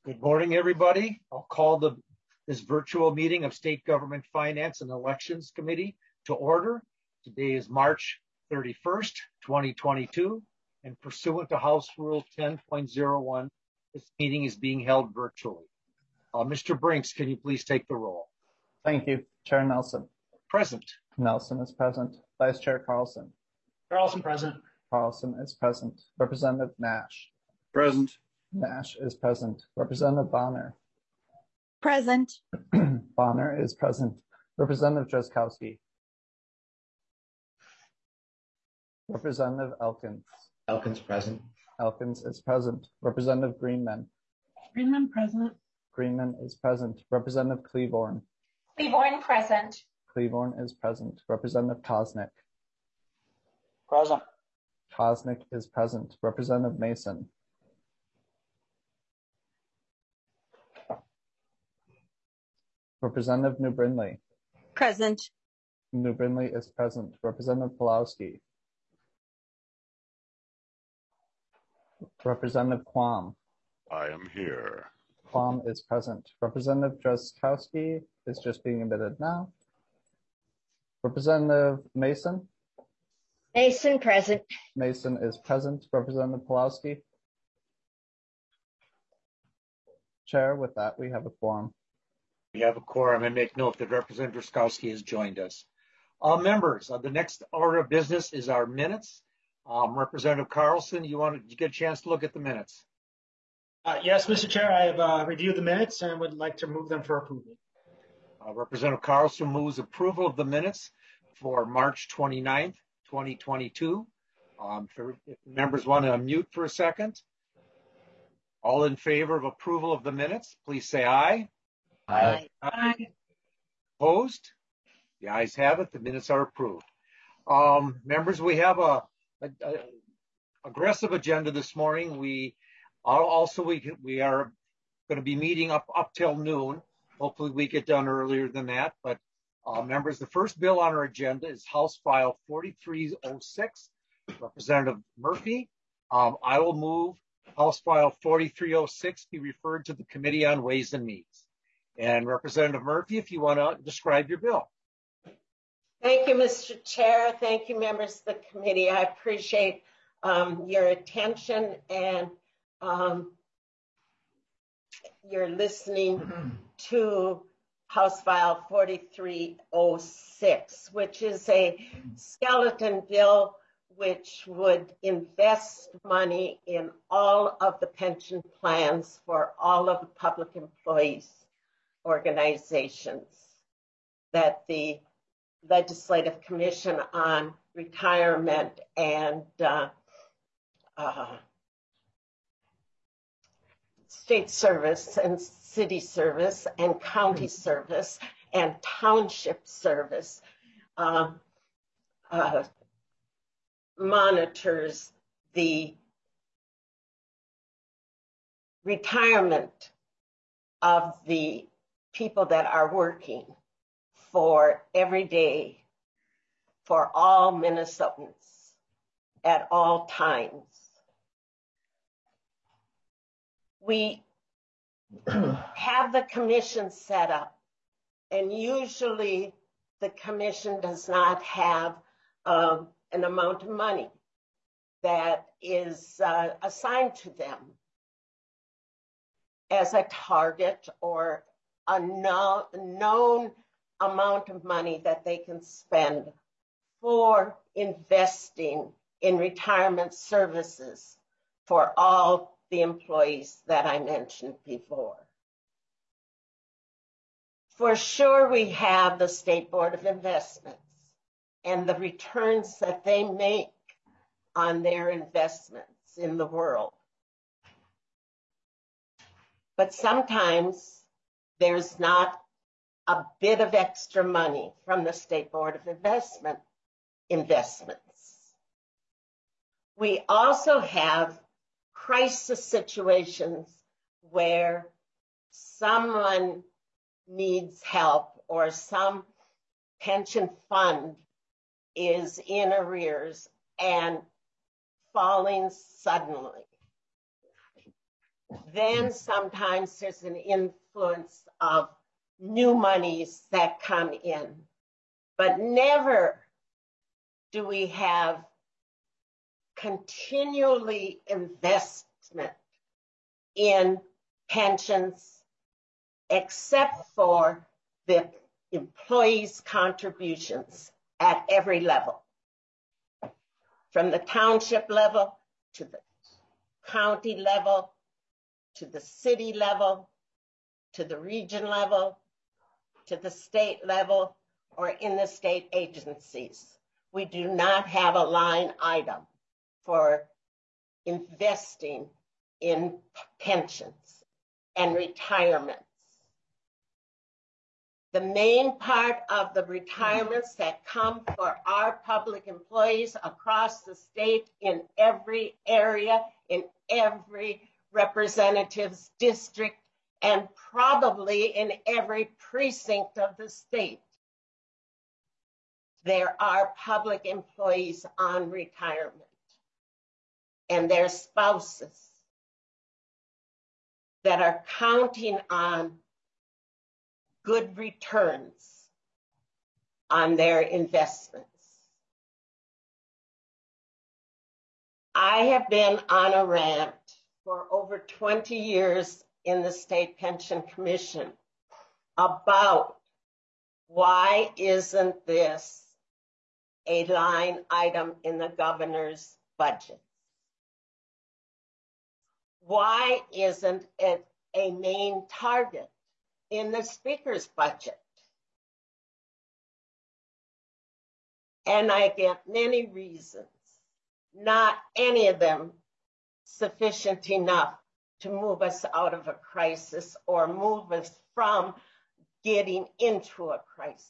Good morning, everybody. I'll call this virtual meeting of State Government Finance and Elections Committee to order. Today is March 31st, 2022, and pursuant to House Rule 10.01, this meeting is being held virtually. Mr. Brinks, can you please take the roll? Thank you. Chair Nelson. Present. Nelson is present. Vice Chair Carlson. Carlson present. Carlson is present. Representative Nash. Present. Nash is present. Representative Bonner. Present. Bonner is present. Representative Drazkowski. Representative Elkins. Elkins present. Elkins is present. Representative Greenman. Greenman present. Greenman is present. Representative Cleaborn. Cleaborn present. Cleaborn is present. Representative Koznick. Present. Koznick is present. Representative Mason. Representative New Brindley. Present. New Brindley is present. Representative Pulowski. Representative Quam. I am here. Quam is present. Representative Drazkowski is just being admitted now. Representative Mason. Mason present. Mason is present. Representative Pulowski. Chair, with that, we have a quorum. We have a quorum, and make note that Representative Drazkowski has joined us. Members, the next order of business is our minutes. Representative Carlson, you get a chance to look at the minutes? Yes, Mr. Chair, I have reviewed the minutes and would like to move them for approval. Representative Carlson moves approval of the minutes for March 29th, 2022. If members want to unmute for a second. All in favor of approval of the minutes, please say aye. Aye. Aye. Opposed? The ayes have it. The minutes are approved. Members, we have a aggressive agenda this morning. We are going to be meeting up till noon. Hopefully we get done earlier than that. But members, the first bill on our agenda is House File 4306. Representative Murphy. I will move House File 4306 be referred to the Committee on Ways and Means. And Representative Murphy, if you want to describe your bill. Thank you, Mr. Chair. Thank you, members of the committee. I appreciate your attention and your listening to House File 4306, which is a skeleton bill which would invest money in all of the pension plans for all of the public employees organizations that the Legislative Commission on Retirement and State Service and City Service and County Service and Township Service monitors the retirement of the people that are working for every day for all Minnesotans at all times. We have the commission set up, and usually the commission does not have an amount of money that is assigned to them as a target or a known amount of money that they can spend for investing in retirement services for all the employees that I mentioned before. For sure, we have the State Board of Investments and the returns that they make on their investments in the world. But sometimes there's not a bit of extra money from the State Board of Investments. We also have crisis situations where someone needs help or some pension fund is in arrears and falling suddenly. Then sometimes there's an influence of new monies that come in, but never do we have continually investment in pensions except for the employees' contributions at every level, from the township level to the county level, to the city level, to the region level, to the state level, or in the state agencies. We do not have a line item for investing in pensions and retirements. The main part of the retirements that come for our public employees across the state, in every area, in every representative's district, and probably in every precinct of the state, there are public employees on retirement and their spouses that are counting on good returns on their investments. I have been on a rant for over 20 years in the State Pension Commission about why isn't this a line item in the governor's budget? Why isn't it a main target in the speaker's budget? And I get many reasons, not any of them sufficient enough to move us out of a crisis or move us from getting into a crisis.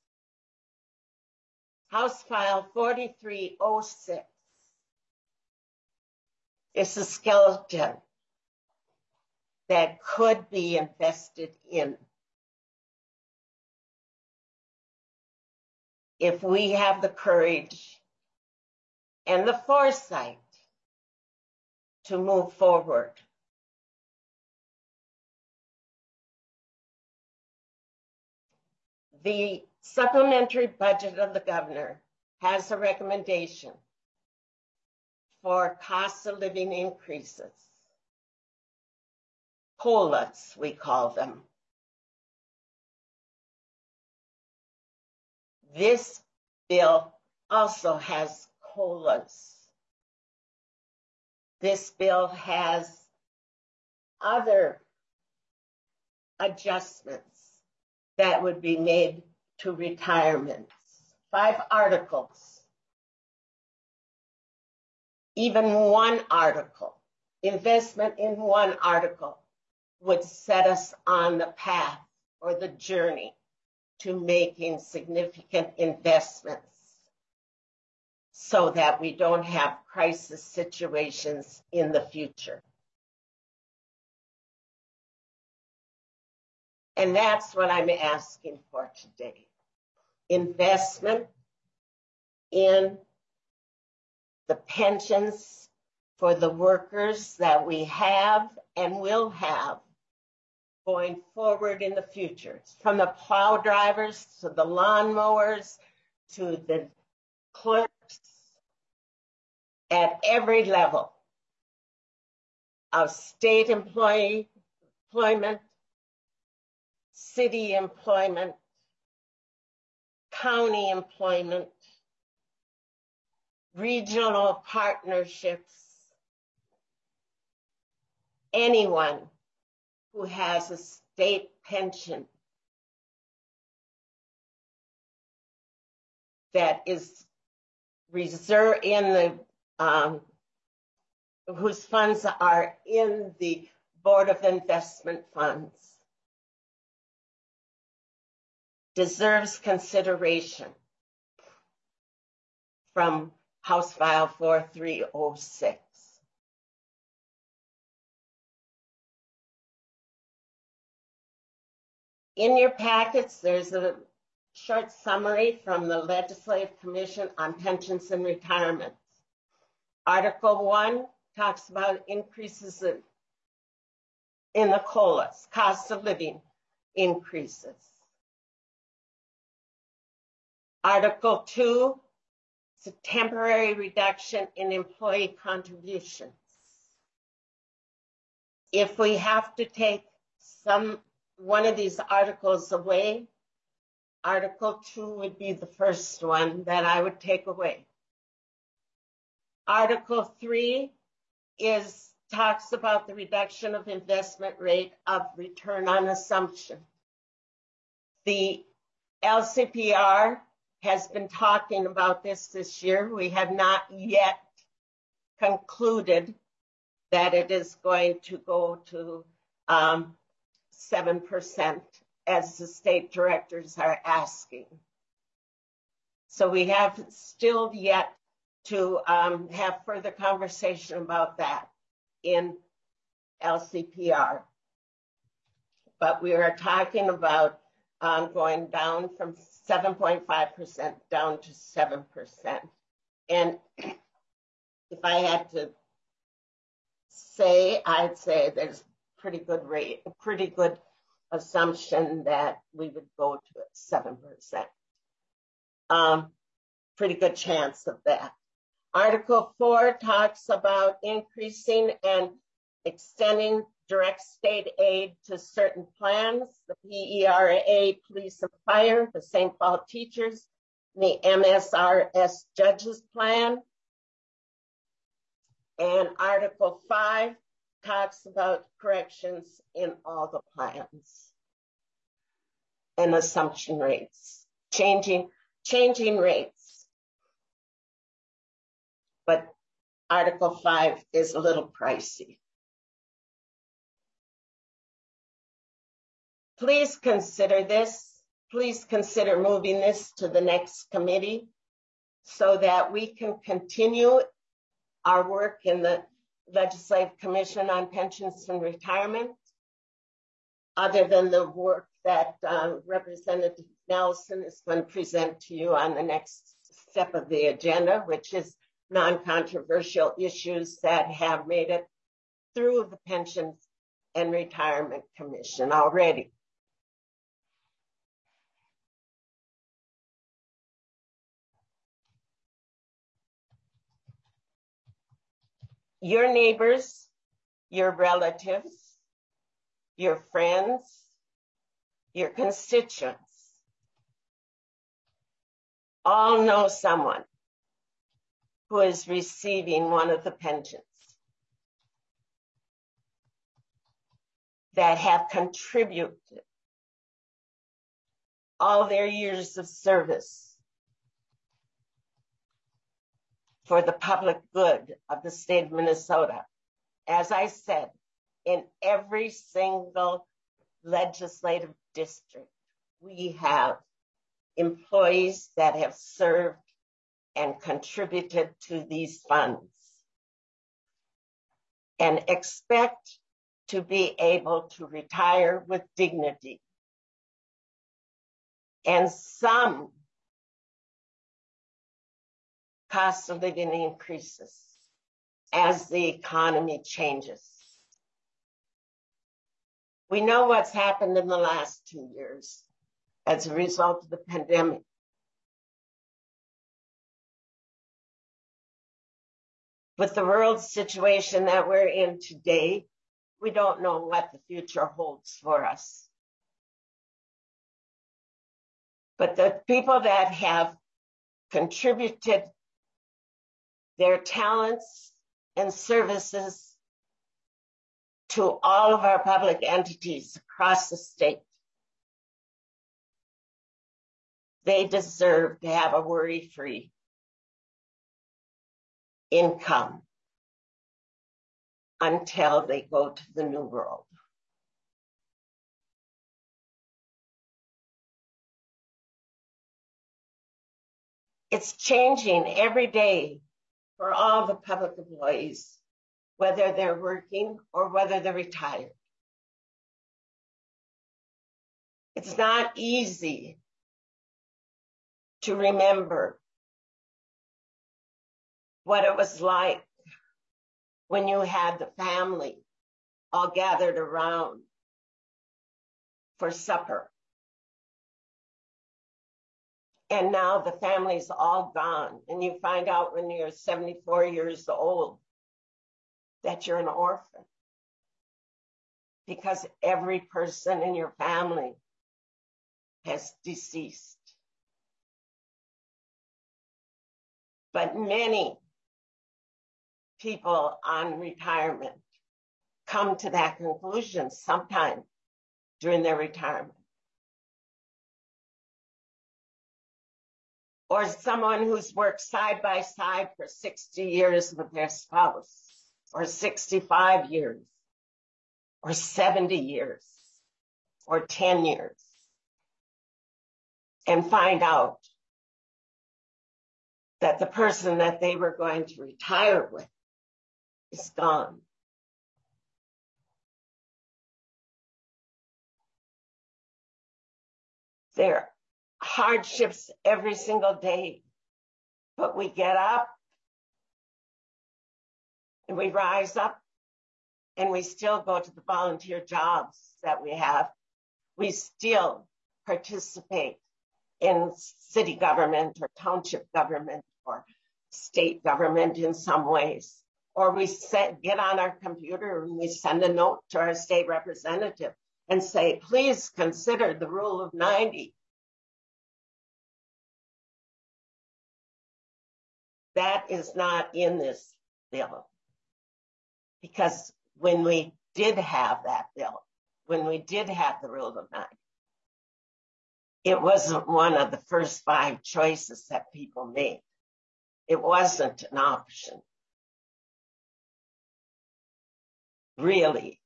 House File 4306 is a skeleton that could be invested in if we have the courage and the foresight to move forward. The supplementary budget of the governor has a recommendation for cost of living increases, COLAs, we call them. This bill also has COLAs. This bill has other adjustments that would be made to retirements. 5 articles. Even one article, investment in one article, would set us on the path or the journey to making significant investments so that we don't have crisis situations in the future. And that's what I'm asking for today. Investment in the pensions for the workers that we have and will have going forward in the future, from the plow drivers to the lawnmowers to the clerks at every level of state employment, city employment, county employment, regional partnerships, anyone who has a state pension that is reserved in the, whose funds are in the Board of Investment Funds, deserves consideration from House File 4306. In your packets, there's a short summary from the Legislative Commission on Pensions and Retirements. Article 1 talks about increases in in the COLAs, cost of living increases. Article 2 is a temporary reduction in employee contributions. If we have to take one of these articles away, Article 2 would be the first one that I would take away. Article 3 talks about the reduction of investment rate of return on assumption. The LCPR has been talking about this year. We have not yet concluded that it is going to go to 7% as the state directors are asking. So we have still yet to have further conversation about that in LCPR. But we are talking about going down from 7.5% down to 7%. And if I had to say, I'd say there's pretty good assumption that we would go to 7%. Pretty good chance of that. Article 4 talks about increasing and extending direct state aid to certain plans, the PERA, police and fire, the St. Paul teachers, the MSRS judges plan. And Article 5 talks about corrections in all the plans and assumption rates, changing rates. But Article 5 is a little pricey. Please consider this. Please consider moving this to the next committee so that we can continue our work in the Legislative Commission on Pensions and Retirement, other than the work that Representative Nelson is going to present to you on the next step of the agenda, which is non-controversial issues that have made it through the Pensions and Retirement Commission already. Your neighbors, your relatives, your friends, your constituents all know someone who is receiving one of the pensions that have contributed all their years of service for the public good of the state of Minnesota. As I said, in every single legislative district, we have employees that have served and contributed to these funds and expect to be able to retire with dignity. And some cost of living increases as the economy changes. We know what's happened in the last 2 years as a result of the pandemic. With the world situation that we're in today, we don't know what the future holds for us. But the people that have contributed their talents and services to all of our public entities across the state, they deserve to have a worry-free income until they go to the new world. It's changing every day for all the public employees, whether they're working or whether they're retired. It's not easy to remember what it was like when you had the family all gathered around for supper. And now the family's all gone. And you find out when you're 74 years old that you're an orphan, because every person in your family has deceased. But many people on retirement come to that conclusion sometime during their retirement. Or someone who's worked side by side for 60 years with their spouse, or 65 years, or 70 years, or 10 years, and find out that the person that they were going to retire with is gone. There are hardships every single day, but we get up and we rise up and we still go to the volunteer jobs that we have. We still participate in city government or township government or state government in some ways. Or we get on our computer and we send a note to our state representative and say, please consider the rule of 90. That is not in this bill. Because when we did have that bill, when we did have the rule of 90, it wasn't one of the first 5 choices that people made. It wasn't an option. Really.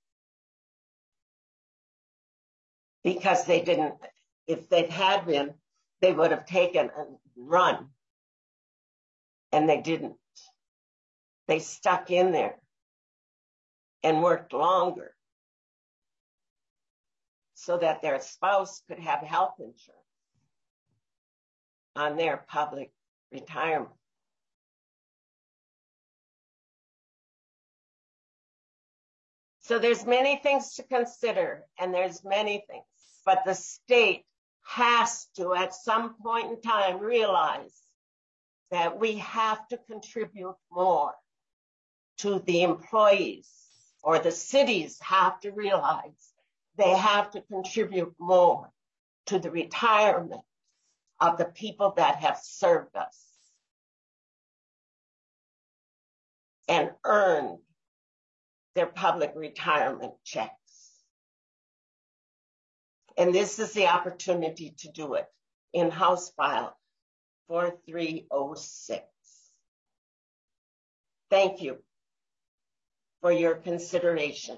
Because they didn't, if they had been, they would have taken and run. And they didn't. They stuck in there and worked longer so that their spouse could have health insurance on their public retirement. So there's many things to consider, and there's many things, but the state has to, at some point in time, realize that we have to contribute more to the employees, or the cities have to realize they have to contribute more to the retirement of the people that have served us and earned their public retirement checks. And this is the opportunity to do it in House File 4306. Thank you for your consideration.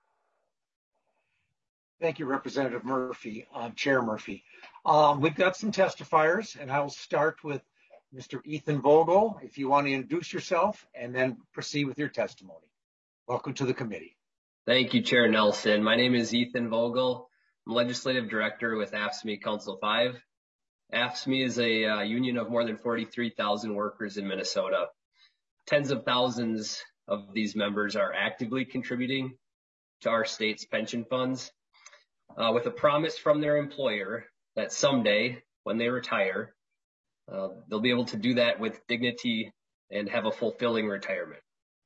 Thank you, Representative Murphy, Chair Murphy. We've got some testifiers, and I'll start with Mr. Ethan Vogel, if you want to introduce yourself and then proceed with your testimony. Welcome to the committee. Thank you, Chair Nelson. My name is Ethan Vogel. I'm Legislative Director with AFSCME Council 5. AFSCME is a union of more than 43,000 workers in Minnesota. Tens of thousands of these members are actively contributing to our state's pension funds with a promise from their employer that someday, when they retire, they'll be able to do that with dignity and have a fulfilling retirement.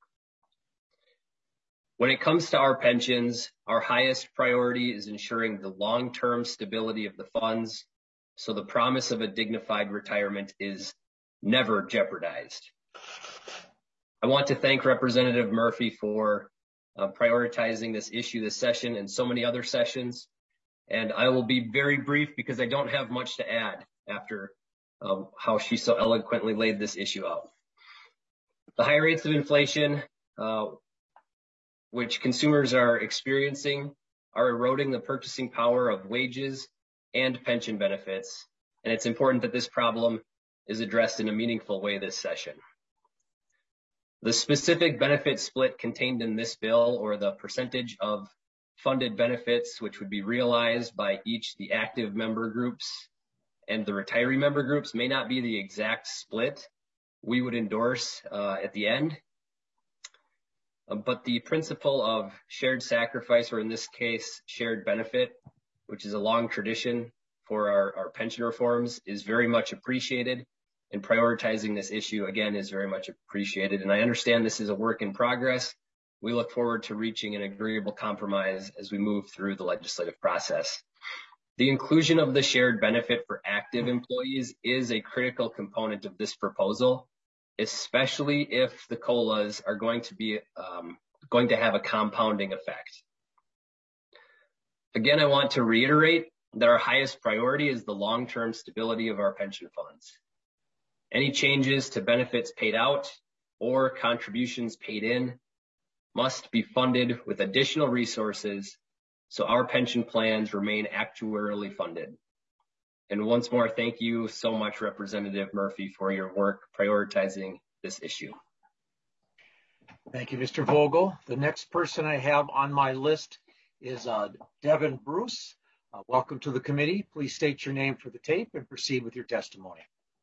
When it comes to our pensions, our highest priority is ensuring the long-term stability of the funds, so the promise of a dignified retirement is never jeopardized. I want to thank Representative Murphy for prioritizing this issue this session and so many other sessions. And I will be very brief because I don't have much to add after how she so eloquently laid this issue out. The high rates of inflation, which consumers are experiencing, are eroding the purchasing power of wages and pension benefits. And it's important that this problem is addressed in a meaningful way this session. The specific benefit split contained in this bill, or the percentage of funded benefits which would be realized by each the active member groups and the retiree member groups, may not be the exact split we would endorse at the end. but the principle of shared sacrifice, or in this case, shared benefit, which is a long tradition for our pension reforms, is very much appreciated. And prioritizing this issue, again, is very much appreciated. And I understand this is a work in progress. We look forward to reaching an agreeable compromise as we move through the legislative process. The inclusion of the shared benefit for active employees is a critical component of this proposal, especially if the COLAs are going to have a compounding effect. Again, I want to reiterate that our highest priority is the long-term stability of our pension funds. Any changes to benefits paid out or contributions paid in must be funded with additional resources so our pension plans remain actuarially funded. And once more, thank you so much, Representative Murphy, for your work prioritizing this issue. Thank you, Mr. Vogel. The next person I have on my list is Devin Bruce. Welcome to the committee. Please state your name for the tape and proceed with your testimony.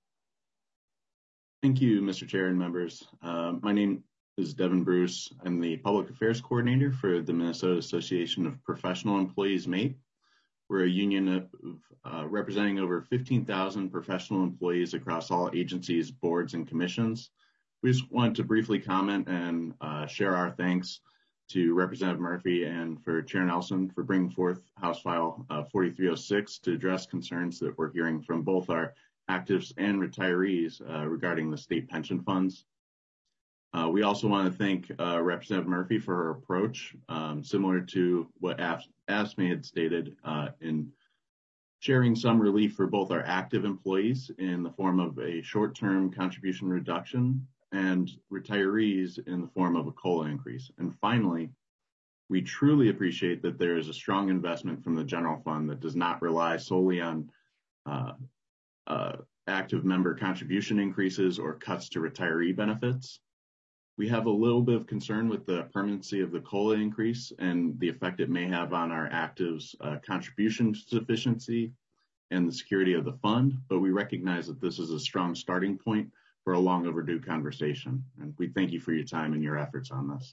Thank you, Mr. Chair and members. My name is Devin Bruce. I'm the Public Affairs Coordinator for the Minnesota Association of Professional Employees, MAPE. We're a union of representing over 15,000 professional employees across all agencies, boards, and commissions. We just wanted to briefly comment and share our thanks to Representative Murphy and for Chair Nelson for bringing forth House File 4306 to address concerns that we're hearing from both our actives and retirees regarding the state pension funds. We also want to thank Representative Murphy for her approach, similar to what AFSCME had stated in sharing some relief for both our active employees in the form of a short-term contribution reduction and retirees in the form of a COLA increase. And finally, we truly appreciate that there is a strong investment from the general fund that does not rely solely on active member contribution increases or cuts to retiree benefits. We have a little bit of concern with the permanency of the COLA increase and the effect it may have on our actives' contribution sufficiency and the security of the fund, but we recognize that this is a strong starting point for a long overdue conversation. And we thank you for your time and your efforts on this.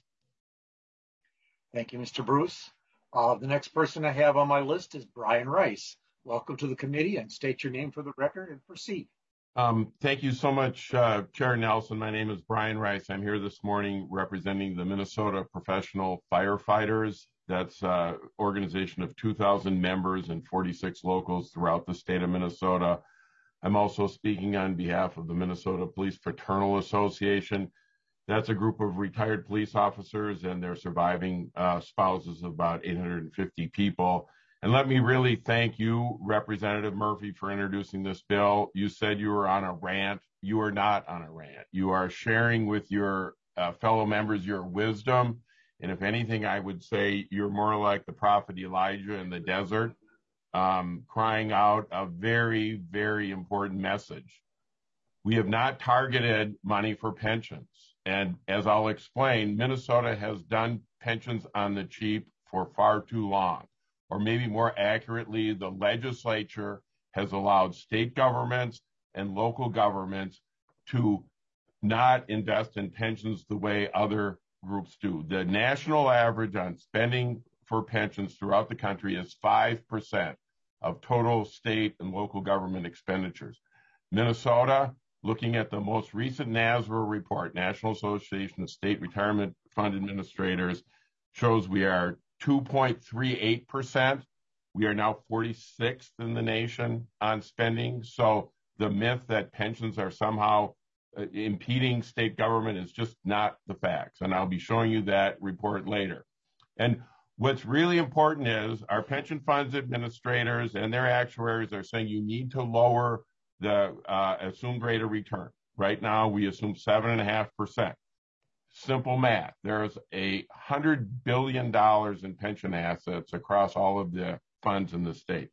Thank you, Mr. Bruce. The next person I have on my list is Brian Rice. Welcome to the committee and state your name for the record and proceed. Thank you so much, Chair Nelson. My name is Brian Rice. I'm here this morning representing the Minnesota Professional Firefighters. That's an organization of 2,000 members and 46 locals throughout the state of Minnesota. I'm also speaking on behalf of the Minnesota Police Fraternal Association. That's a group of retired police officers and their surviving spouses of about 850 people. And let me really thank you, Representative Murphy, for introducing this bill. You said you were on a rant. You are not on a rant. You are sharing with your fellow members your wisdom. And if anything, I would say you're more like the prophet Elijah in the desert, crying out a very, very important message. We have not targeted money for pensions. And as I'll explain, Minnesota has done pensions on the cheap for far too long. Or maybe more accurately, the legislature has allowed state governments and local governments to not invest in pensions the way other groups do. The national average on spending for pensions throughout the country is 5% of total state and local government expenditures. Minnesota, looking at the most recent NASRA report, National Association of State Retirement Fund Administrators, shows we are 2.38%. We are now 46th in the nation on spending. So the myth that pensions are somehow impeding state government is just not the facts. And I'll be showing you that report later. And what's really important is our pension funds administrators and their actuaries are saying you need to lower the assumed rate of return. Right now, we assume 7.5%. Simple math. There's $100 billion in pension assets across all of the funds in the state.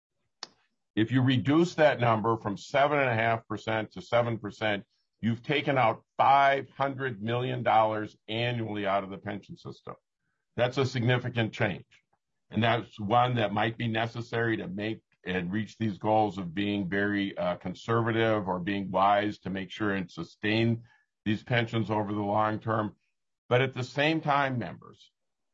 If you reduce that number from 7.5% to 7%, you've taken out $500 million annually out of the pension system. That's a significant change. And that's one that might be necessary to make and reach these goals of being very conservative or being wise to make sure and sustain these pensions over the long term. But at the same time, members,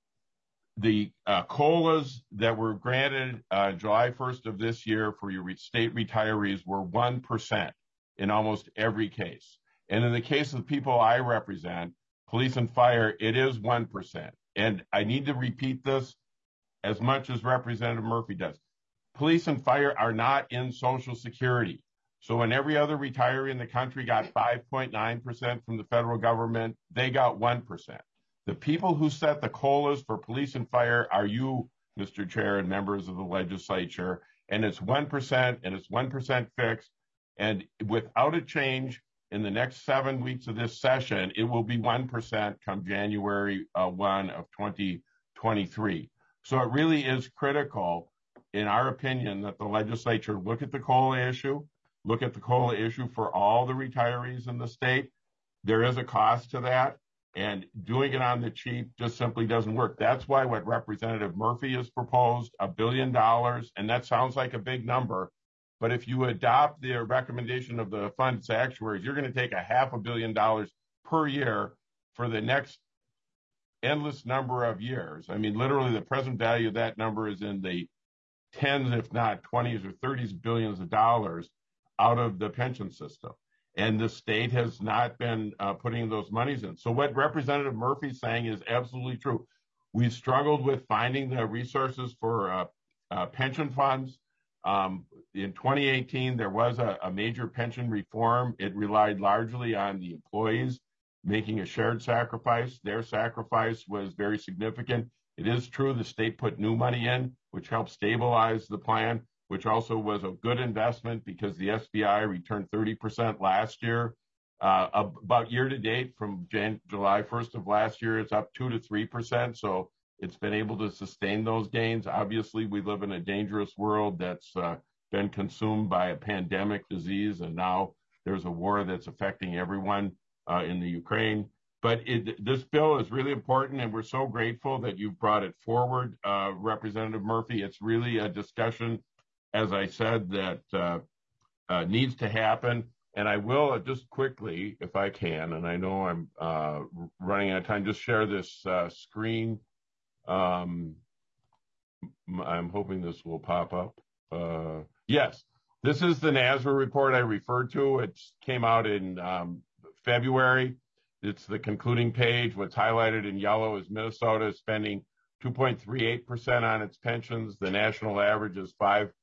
the COLAs that were granted July 1st of this year for your state retirees were 1% in almost every case. And in the case of the people I represent, police and fire, it is 1%. And I need to repeat this as much as Representative Murphy does. Police and fire are not in Social Security. So when every other retiree in the country got 5.9% from the federal government, they got 1%. The people who set the COLAs for police and fire are you, Mr. Chair, and members of the legislature. And it's 1%, and it's 1% fixed. And without a change in the next 7 weeks of this session, it will be 1% come January 1 of 2023. So it really is critical, in our opinion, that the legislature look at the COLA issue, look at the COLA issue for all the retirees in the state. There is a cost to that, and doing it on the cheap just simply doesn't work. That's why what Representative Murphy has proposed, $1 billion, and that sounds like a big number, but if you adopt the recommendation of the fund's actuaries, you're going to take $500 million per year for the next endless number of years. I mean, literally the present value of that number is in the tens, if not 20s or 30s billions of dollars out of the pension system. And the state has not been putting those monies in. So what Representative Murphy's saying is absolutely true. We've struggled with finding the resources for pension funds. In 2018, there was a major pension reform. It relied largely on the employees making a shared sacrifice. Their sacrifice was very significant. It is true the state put new money in, which helped stabilize the plan, which also was a good investment because the SBI returned 30% last year. About year to date from July 1st of last year, it's up 2 to 3%. So it's been able to sustain those gains. Obviously, we live in a dangerous world that's been consumed by a pandemic disease, and now there's a war that's affecting everyone in the Ukraine. But this bill is really important, and we're so grateful that you brought it forward, Representative Murphy. It's really a discussion, as I said, that needs to happen. And I will just quickly, if I can, and I know I'm running out of time, just share this screen. I'm hoping this will pop up. Yes, this is the NASRA report I referred to. It came out in February. It's the concluding page. What's highlighted in yellow is Minnesota is spending 2.38% on its pensions. The national average is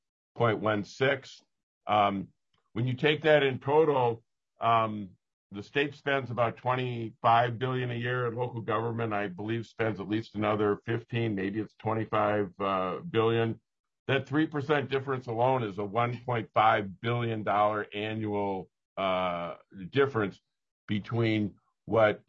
5.16. When you take that in total, the state spends about $25 billion a year, and local government, I believe, spends at least another 15, maybe it's $25 billion. That 3% difference alone is a $1.5 billion annual difference between what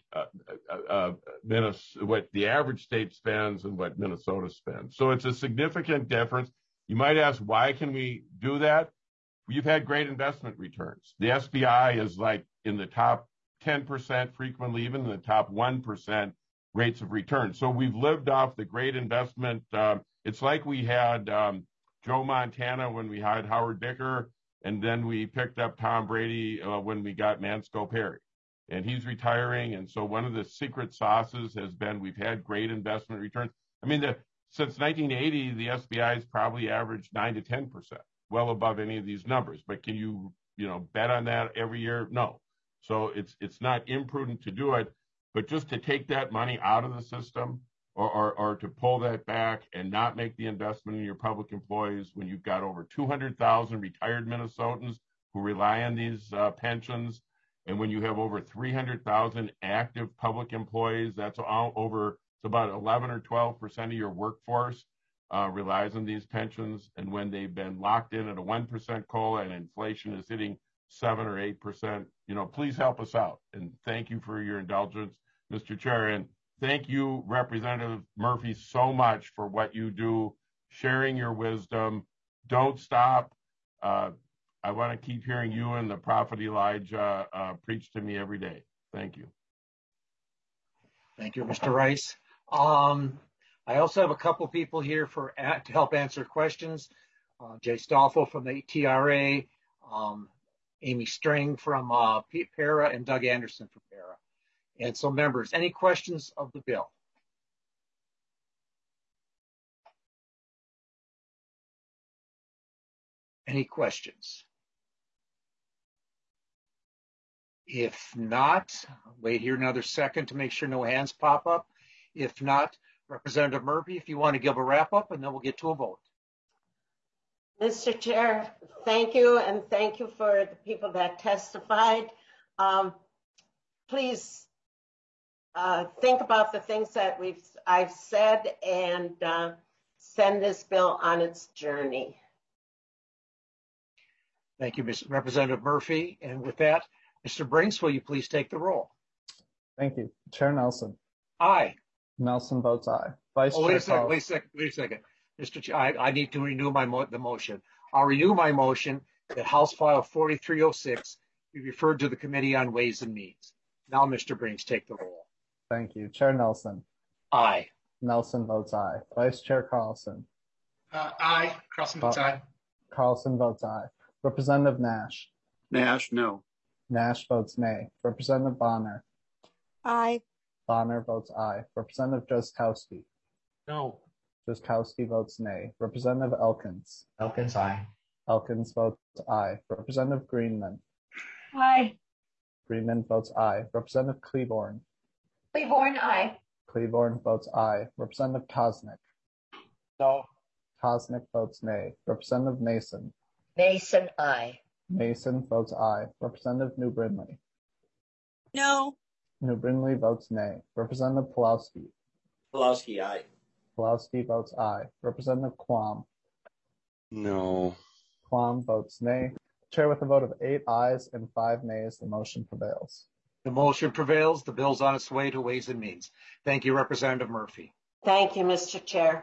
the average state spends and what Minnesota spends. So it's a significant difference. You might ask, why can we do that? You've had great investment returns. The SBI is like in the top 10%, frequently even in the top 1% rates of return. So we've lived off the great investment. It's like we had Joe Montana when we had Howard Bicker, and then we picked up Tom Brady when we got Mansco Perry. And he's retiring. And so one of the secret sauces has been we've had great investment returns. I mean, since 1980, the SBI has probably averaged 9 to 10%, well above any of these numbers. But can you bet on that every year? No. So it's not imprudent to do it, but just to take that money out of the system or to pull that back and not make the investment in your public employees when you've got over 200,000 retired Minnesotans who rely on these pensions. And when you have over 300,000 active public employees, it's about 11 or 12% of your workforce relies on these pensions. And when they've been locked in at a 1% COLA and inflation is hitting 7 or 8%, please help us out. And thank you for your indulgence, Mr. Chair. And thank you, Representative Murphy, so much for what you do, sharing your wisdom. Don't stop. I want to keep hearing you and the Prophet Elijah preach to me every day. Thank you. Thank you, Mr. Rice. I also have a couple people here to help answer questions. Jay Stoffel from the TRA, Amy String from PARA, and Doug Anderson from PARA. And so members, any questions of the bill? Any questions? If not, wait here another second to make sure no hands pop up. If not, Representative Murphy, if you want to give a wrap up, and then we'll get to a vote. Mr. Chair, thank you, and thank you for the people that testified. Please think about the things that I've said and send this bill on its journey. Thank you, Representative Murphy. And with that, Mr. Brinks, will you please take the roll? Thank you. Chair Nelson. Aye. Nelson votes aye. Vice Chair Wait a second. Mr. Chair, I need to renew the motion. I'll renew my motion that House File 4306 be referred to the Committee on Ways and Means. Now, Mr. Brinks, take the roll. Thank you. Chair Nelson. Aye. Nelson votes aye. Vice Chair Carlson. Aye. Carlson votes aye. Carlson votes aye. Representative Nash. Nash, no. Nash votes nay. Representative Bonner. Aye. Bonner votes aye. Representative Drazkowski. No. Drazkowski votes nay. Representative Elkins. Elkins, aye. Elkins votes aye. Representative Greenman. Aye. Greenman votes aye. Representative Cleaborn. Cleaborn, aye. Cleaborn votes aye. Representative Kosnick. No. Kosnick votes nay. Representative Mason. Mason, aye. Mason votes aye. Representative New Brindley. No. New Brindley votes nay. Representative Pulowski. Pulowski, aye. Pulowski votes aye. Representative Quam. No. Quam votes nay. Chair, with a vote of 8 ayes and 5 nays, the motion prevails. The motion prevails. The bill's on its way to Ways and Means. Thank you, Representative Murphy. Thank you, Mr. Chair.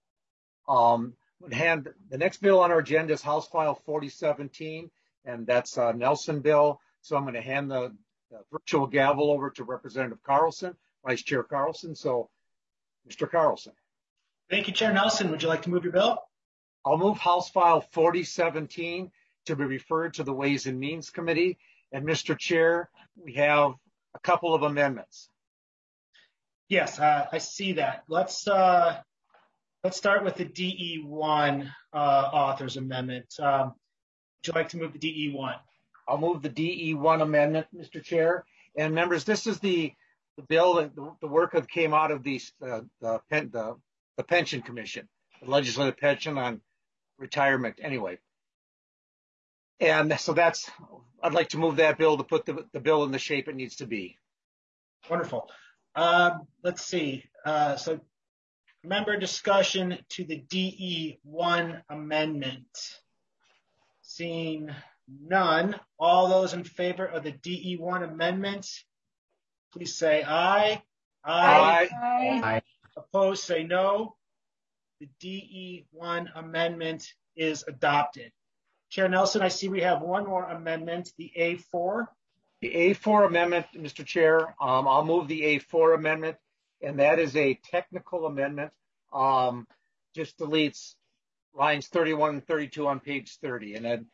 The next bill on our agenda is House File 4017, and that's a Nelson bill. So I'm going to hand the virtual gavel over to Representative Carlson, Vice Chair Carlson. So, Mr. Carlson. Thank you, Chair Nelson. Would you like to move your bill? I'll move House File 4017 to be referred to the Ways and Means Committee. And Mr. Chair, we have a couple of amendments. Yes, I see that. Let's start with the DE1 author's amendment. Would you like to move the DE1? I'll move the DE1 amendment, Mr. Chair. And members, this is the bill that the work that came out of the Pension Commission, the Legislative Pension on Retirement. Anyway. And so I'd like to move that bill to put the bill in the shape it needs to be. Wonderful. Let's see. So member discussion to the DE1 amendment. Seeing none, all those in favor of the DE1 amendment, please say aye. Aye. Aye. Opposed, say no. The DE1 amendment is adopted. Chair Nelson, I see we have one more amendment, the A4. The A4 amendment, Mr. Chair, I'll move the A4 amendment, and that is a technical amendment. Just deletes lines 31 and 32 on page 30. And then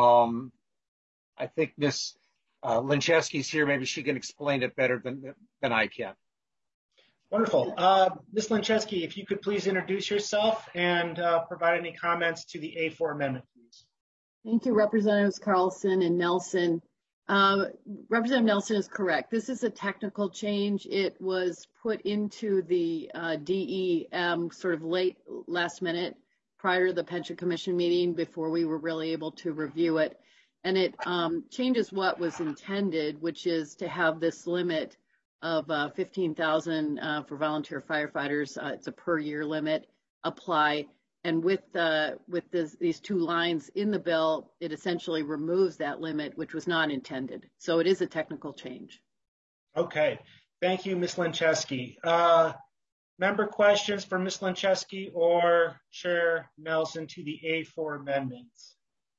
I think Ms. Lincheski's here. Maybe she can explain it better than I can. Wonderful. Ms. Lincheski, if you could please introduce yourself and provide any comments to the A4 amendment, please. Thank you, Representatives Carlson and Nelson. Representative Nelson is correct. This is a technical change. It was put into the DEM sort of late last minute prior to the Pension Commission meeting before we were really able to review it. And it changes what was intended, which is to have this limit of $15,000 for volunteer firefighters. It's a per year limit apply. And with these two lines in the bill, it essentially removes that limit, which was not intended. So it is a technical change. Okay. Thank you, Ms. Lincheski. Member questions for Ms. Lincheski or Chair Nelson to the A4 amendments?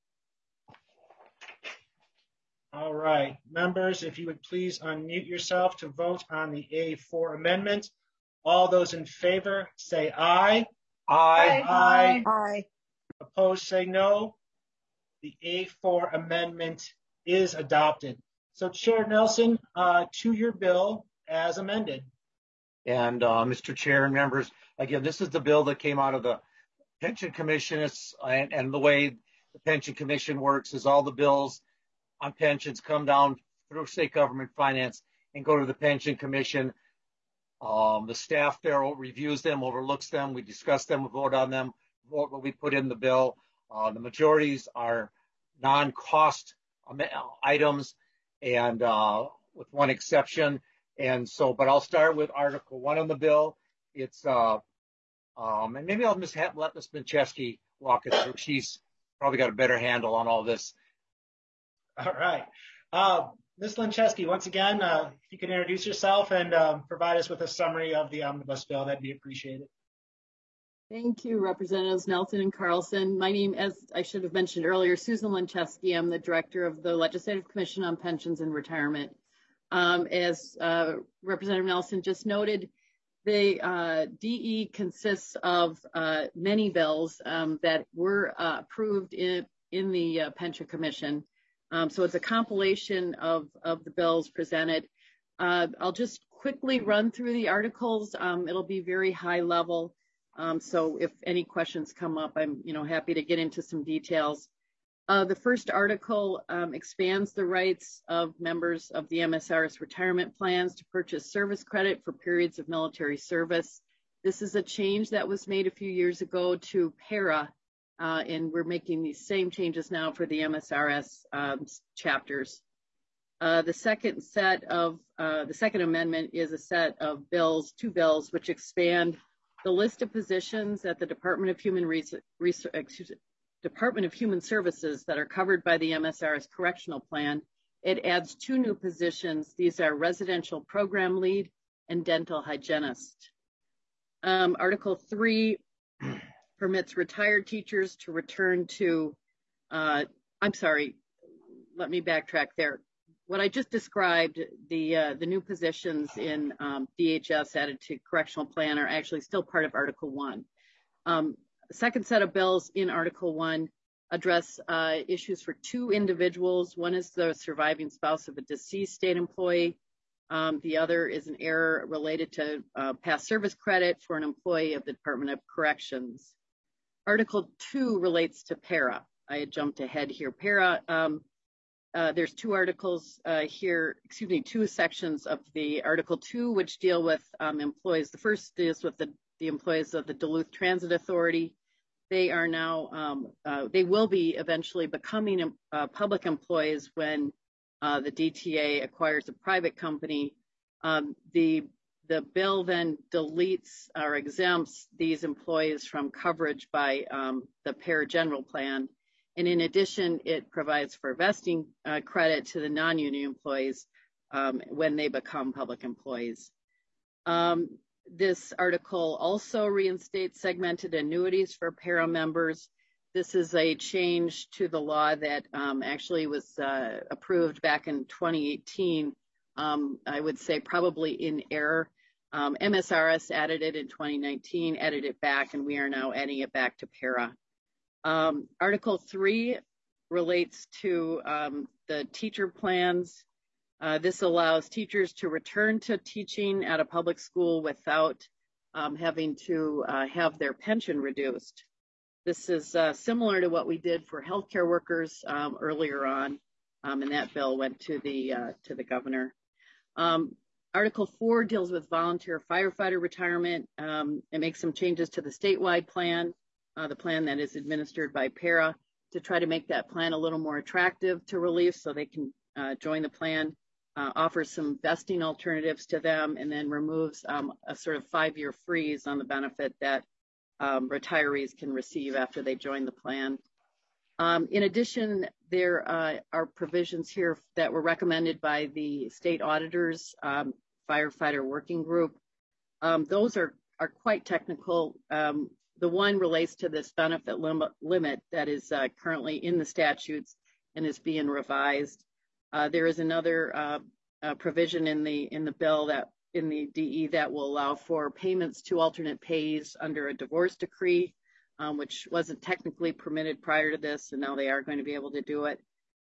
All right. Members, if you would please unmute yourself to vote on the A4 amendment. All those in favor say aye. Aye. Aye. Aye. Opposed, say no. The A4 amendment is adopted. So Chair Nelson, to your bill, as amended. And Mr. Chair and members, again, this is the bill that came out of the Pension Commission. And the way the Pension Commission works is all the bills on pensions come down through state government finance and go to the Pension Commission. The staff there reviews them, overlooks them. We discuss them, we vote on them, vote what we put in the bill. The majorities are non-cost items, and with one exception. And so, but I'll start with Article 1 on the bill. It's, and maybe I'll just let Ms. Mincheski walk it through. She's probably got a better handle on all this. All right. Ms. Lincheski, once again, if you can introduce yourself and provide us with a summary of the omnibus bill, that'd be appreciated. Thank you, Representatives Nelson and Carlson. My name, as I should have mentioned earlier, Susan Lincheski. I'm the Director of the Legislative Commission on Pensions and Retirement. As Representative Nelson just noted, the DE consists of many bills that were approved in the Pension Commission. So it's a compilation of the bills presented. I'll just quickly run through the articles. It'll be very high level. So if any questions come up, I'm happy to get into some details. The first article expands the rights of members of the MSRS retirement plans to purchase service credit for periods of military service. This is a change that was made a few years ago to PARA, and we're making these same changes now for the MSRS chapters. The second amendment is a set of bills, two bills, which expand the list of positions at the Department of Human Services that are covered by the MSRS correctional plan. It adds two new positions. These are residential program lead and dental hygienist. Article 3 permits retired teachers to return to, I'm sorry, let me backtrack there. What I just described, the new positions in DHS added to correctional plan are actually still part of Article 1. The second set of bills in Article 1 address issues for two individuals. One is the surviving spouse of a deceased state employee. The other is an error related to past service credit for an employee of the Department of Corrections. Article 2 relates to PARA. I had jumped ahead here. PARA, there's two articles here, two sections of the Article 2, which deal with employees. The first deals with the employees of the Duluth Transit Authority. They are now, they will be eventually becoming public employees when the DTA acquires a private company. The bill then deletes or exempts these employees from coverage by the PARA general plan. And in addition, it provides for vesting credit to the non-union employees when they become public employees. This article also reinstates segmented annuities for PARA members. This is a change to the law that actually was approved back in 2018. I would say probably in error. MSRS added it in 2019, added it back, and we are now adding it back to PARA. Article 3 relates to the teacher plans. This allows teachers to return to teaching at a public school without having to have their pension reduced. This is similar to what we did for healthcare workers earlier on, and that bill went to the governor. Article 4 deals with volunteer firefighter retirement. It makes some changes to the statewide plan, the plan that is administered by PARA, to try to make that plan a little more attractive to relief so they can join the plan, offers some vesting alternatives to them, and then removes a sort of 5-year freeze on the benefit that retirees can receive after they join the plan. In addition, there are provisions here that were recommended by the state auditors firefighter working group. Those are quite technical. The one relates to this benefit limit that is currently in the statutes and is being revised. There is another provision in the bill that in the DE that will allow for payments to alternate pays under a divorce decree, which wasn't technically permitted prior to this, and now they are going to be able to do it.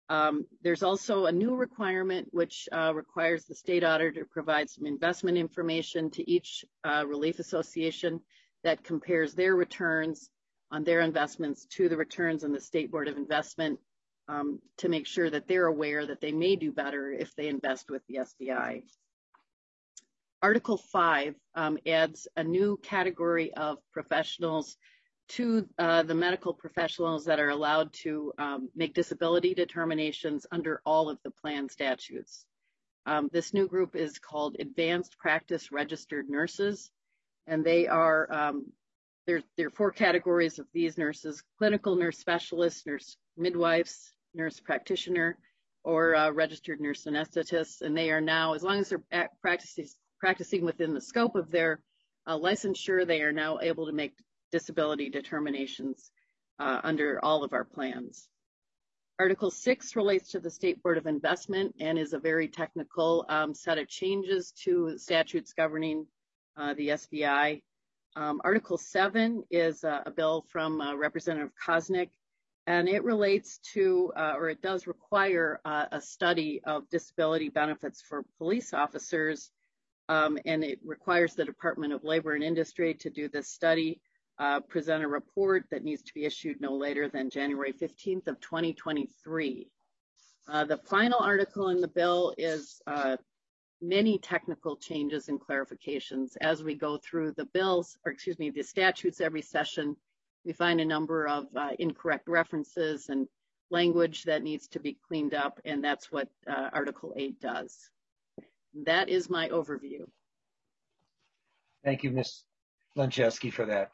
There's also a new requirement which requires the state auditor to provide some investment information to each relief association that compares their returns on their investments to the returns on the State Board of Investment to make sure that they're aware that they may do better if they invest with the SBI. Article 5 adds a new category of professionals to the medical professionals that are allowed to make disability determinations under all of the plan statutes. This new group is called Advanced Practice Registered Nurses, and they are, there are 4 categories of these nurses: clinical nurse specialists, nurse midwives, nurse practitioner, or registered nurse anesthetists, and they are now, as long as they're practicing within the scope of their licensure, they are now able to make disability determinations under all of our plans. Article 6 relates to the State Board of Investment and is a very technical set of changes to statutes governing the SBI. Article 7 is a bill from Representative Koznick, and it relates to, or it does require a study of disability benefits for police officers, and it requires the Department of Labor and Industry to do this study, present a report that needs to be issued no later than January 15th of 2023. The final article in the bill is many technical changes and clarifications. As we go through the bills, or excuse me, the statutes every session, we find a number of incorrect references and language that needs to be cleaned up, and that's what Article 8 does. That is my overview. Thank you, Ms. Lancheski, for that.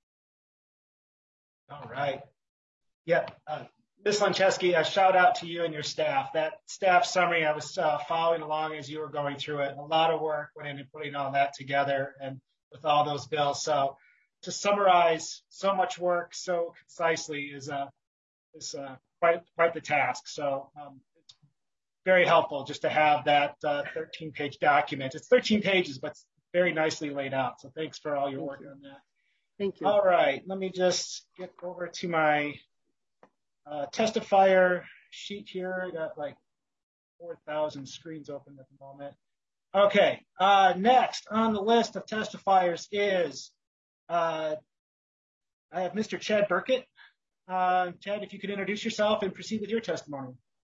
All right. Yeah, Ms. Lancheski, a shout out to you and your staff. That staff summary, I was following along as you were going through it. A lot of work went into putting all that together and with all those bills. So to summarize so much work so concisely is quite the task. So it's very helpful just to have that 13-page document. It's 13 pages, but it's very nicely laid out. So thanks for all your work on that. Thank you. All right, let me just get over to my testifier sheet here. I got like 4,000 screens open at the moment. Okay, next on the list of testifiers is, I have Mr. Chad Burkett. Chad, if you could introduce yourself and proceed with your testimony.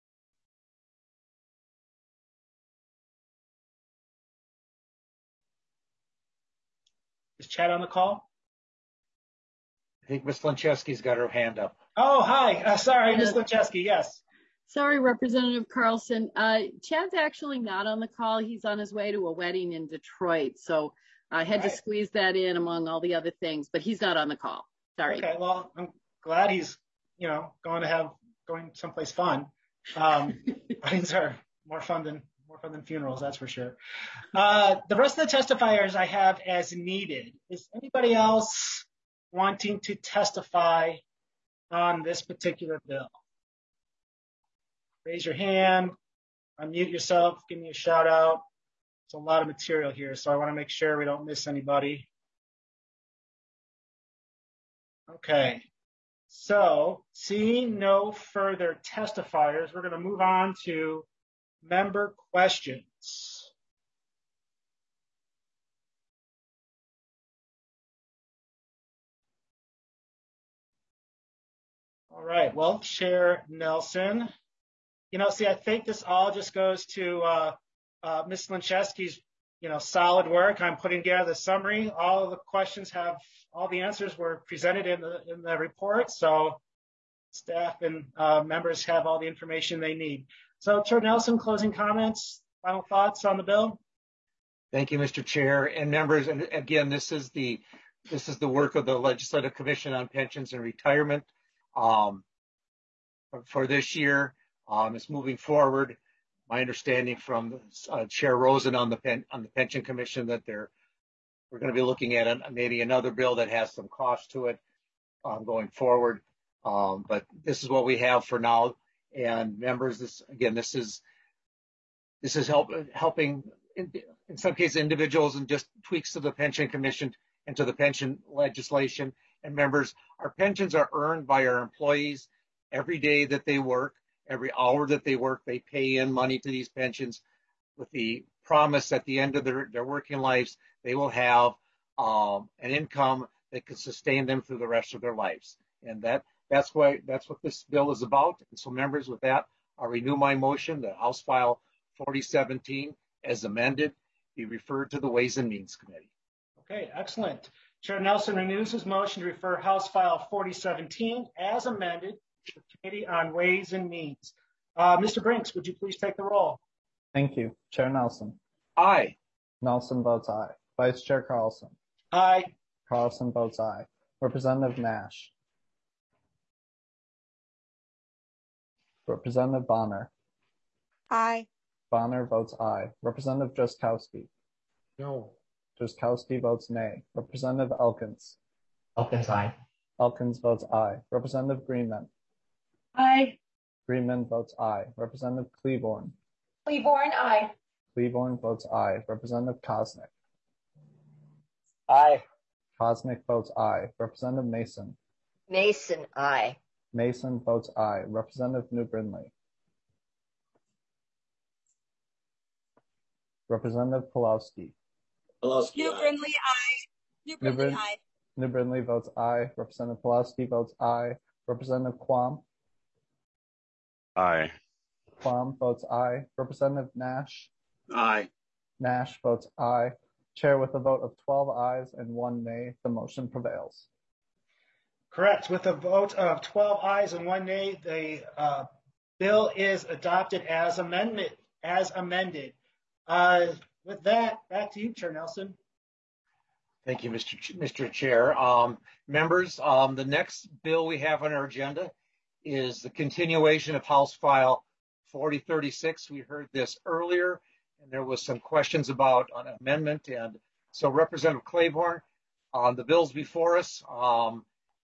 Is Chad on the call? I think Ms. Lancheski's got her hand up. Oh, hi. Sorry, Ms. Lancheski. Yes. Sorry, Representative Carlson. Chad's actually not on the call. He's on his way to a wedding in Detroit. So I had to squeeze that in among all the other things, but he's not on the call. Sorry. Okay. Well, I'm glad he's, going someplace fun. Weddings are more fun than funerals, that's for sure. The rest of the testifiers I have as needed. Is anybody else wanting to testify on this particular bill? Raise your hand, unmute yourself, give me a shout out. It's a lot of material here, so I want to make sure we don't miss anybody. Okay, so seeing no further testifiers, we're going to move on to member questions. All right, well, Chair Nelson, I think this all just goes to Ms. Lancheski's, solid work. I'm putting together the summary. All of the questions all the answers were presented in the report. So staff and members have all the information they need. So Chair Nelson, closing comments, final thoughts on the bill? Thank you, Mr. Chair and members. And again, this is the work of the Legislative Commission on Pensions and Retirement for this year. It's moving forward. My understanding from Chair Rosen on the Pension Commission that we're going to be looking at maybe another bill that has some cost to it going forward. But this is what we have for now. And members, this is helping in some cases individuals and just tweaks to the Pension Commission and to the pension legislation. And members, our pensions are earned by our employees every day that they work, Every hour that they work, they pay in money to these pensions with the promise at the end of their working lives, they will have an income that can sustain them through the rest of their lives. And that's what this bill is about. And so members, with that, I'll renew my motion that House File 4017 as amended be referred to the Ways and Means Committee. Okay, excellent. Chair Nelson renews his motion to refer House File 4017 as amended to the Committee on Ways and Means. Mr. Brinks, would you please take the roll? Thank you. Chair Nelson. Aye. Nelson votes aye. Vice Chair Carlson. Aye. Carlson votes aye. Representative Nash. Representative Bonner. Aye. Bonner votes aye. Representative Jaskowski. No. Jaskowski votes nay. Representative Elkins. Elkins, aye. Elkins votes aye. Representative Greenman. Aye. Greenman votes aye. Representative Cleaborn. Cleaborn, aye. Cleaborn votes aye. Representative Kosnick. Aye. Kosnick votes aye. Representative Mason. Mason, aye. Mason votes aye. Representative New Brindley. Representative Pulowski. New Brindley, aye. New Brindley, aye. New Brindley votes aye. Representative Pulowski votes aye. Representative Quam. Aye. Quam votes aye. Representative Nash. Aye. Nash votes aye. Chair, with a vote of 12 ayes and 1 nay, the motion prevails. Correct. With a vote of 12 ayes and 1 nay, the bill is adopted as amended. With that, back to you, Chair Nelson. Thank you, Mr. Chair. Members, the next bill we have on our agenda is the continuation of House File 4036. We heard this earlier, and there was some questions about an amendment. And so Representative Claiborne, the bill's before us. So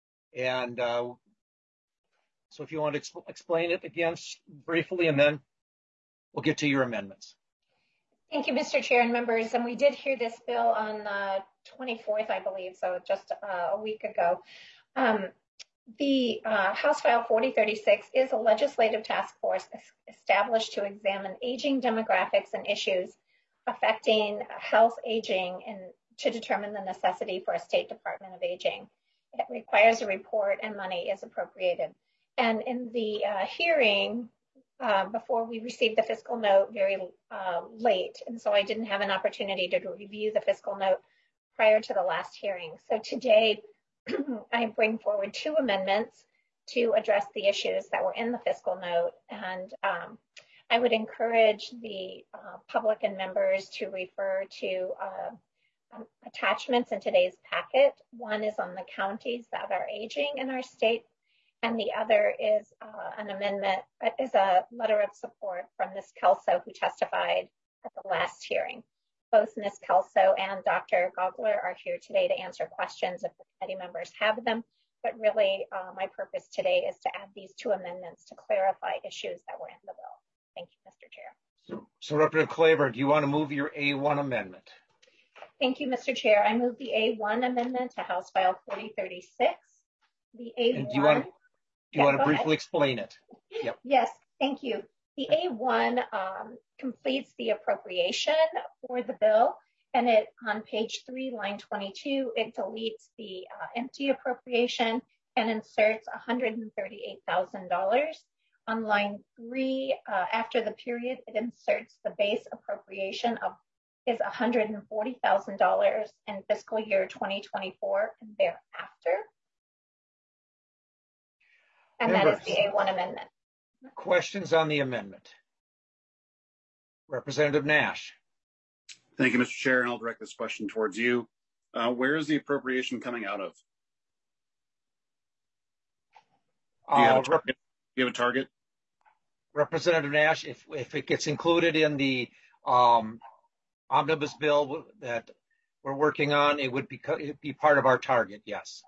if you want to explain it again briefly, and then we'll get to your amendments. Thank you, Mr. Chair and members. And we did hear this bill on the 24th, I believe, so just a week ago. The House File 4036 is a legislative task force established to examine aging demographics and issues affecting health, aging, and to determine the necessity for a State Department of Aging. It requires a report and money is appropriated. And in the hearing, before we received the fiscal note very late, and so I didn't have an opportunity to review the fiscal note prior to the last hearing. So today, I bring forward 2 amendments to address the issues that were in the fiscal note, and I would encourage the public and members to refer to attachments in today's packet. One is on the counties that are aging in our state, and the other is an amendment, is a letter of support from Ms. Kelso, who testified at the last hearing. Both Ms. Kelso and Dr. Gogler are here today to answer questions if the committee members have them. But really, my purpose today is to add these 2 amendments to clarify issues that were in the bill. Thank you, Mr. Chair. So Representative Claiborne, do you want to move your A1 amendment? Thank you, Mr. Chair. I move the A1 amendment to House File 4036. The A1. And do you want to briefly explain it? Yep. Yes, thank you. The A1 completes the appropriation for the bill, and it on page 3, line 22, it deletes the empty appropriation and inserts $138,000. On line 3, after the period, it inserts the base appropriation is $140,000 in fiscal year 2024 and thereafter. And that is the A1 amendment. Questions on the amendment? Representative Nash. Thank you, Mr. Chair, and I'll direct this question towards you. Where is the appropriation coming out of? Do you have a target? Representative Nash, if it gets included in the omnibus bill that we're working on, it'd be part of our target, yes.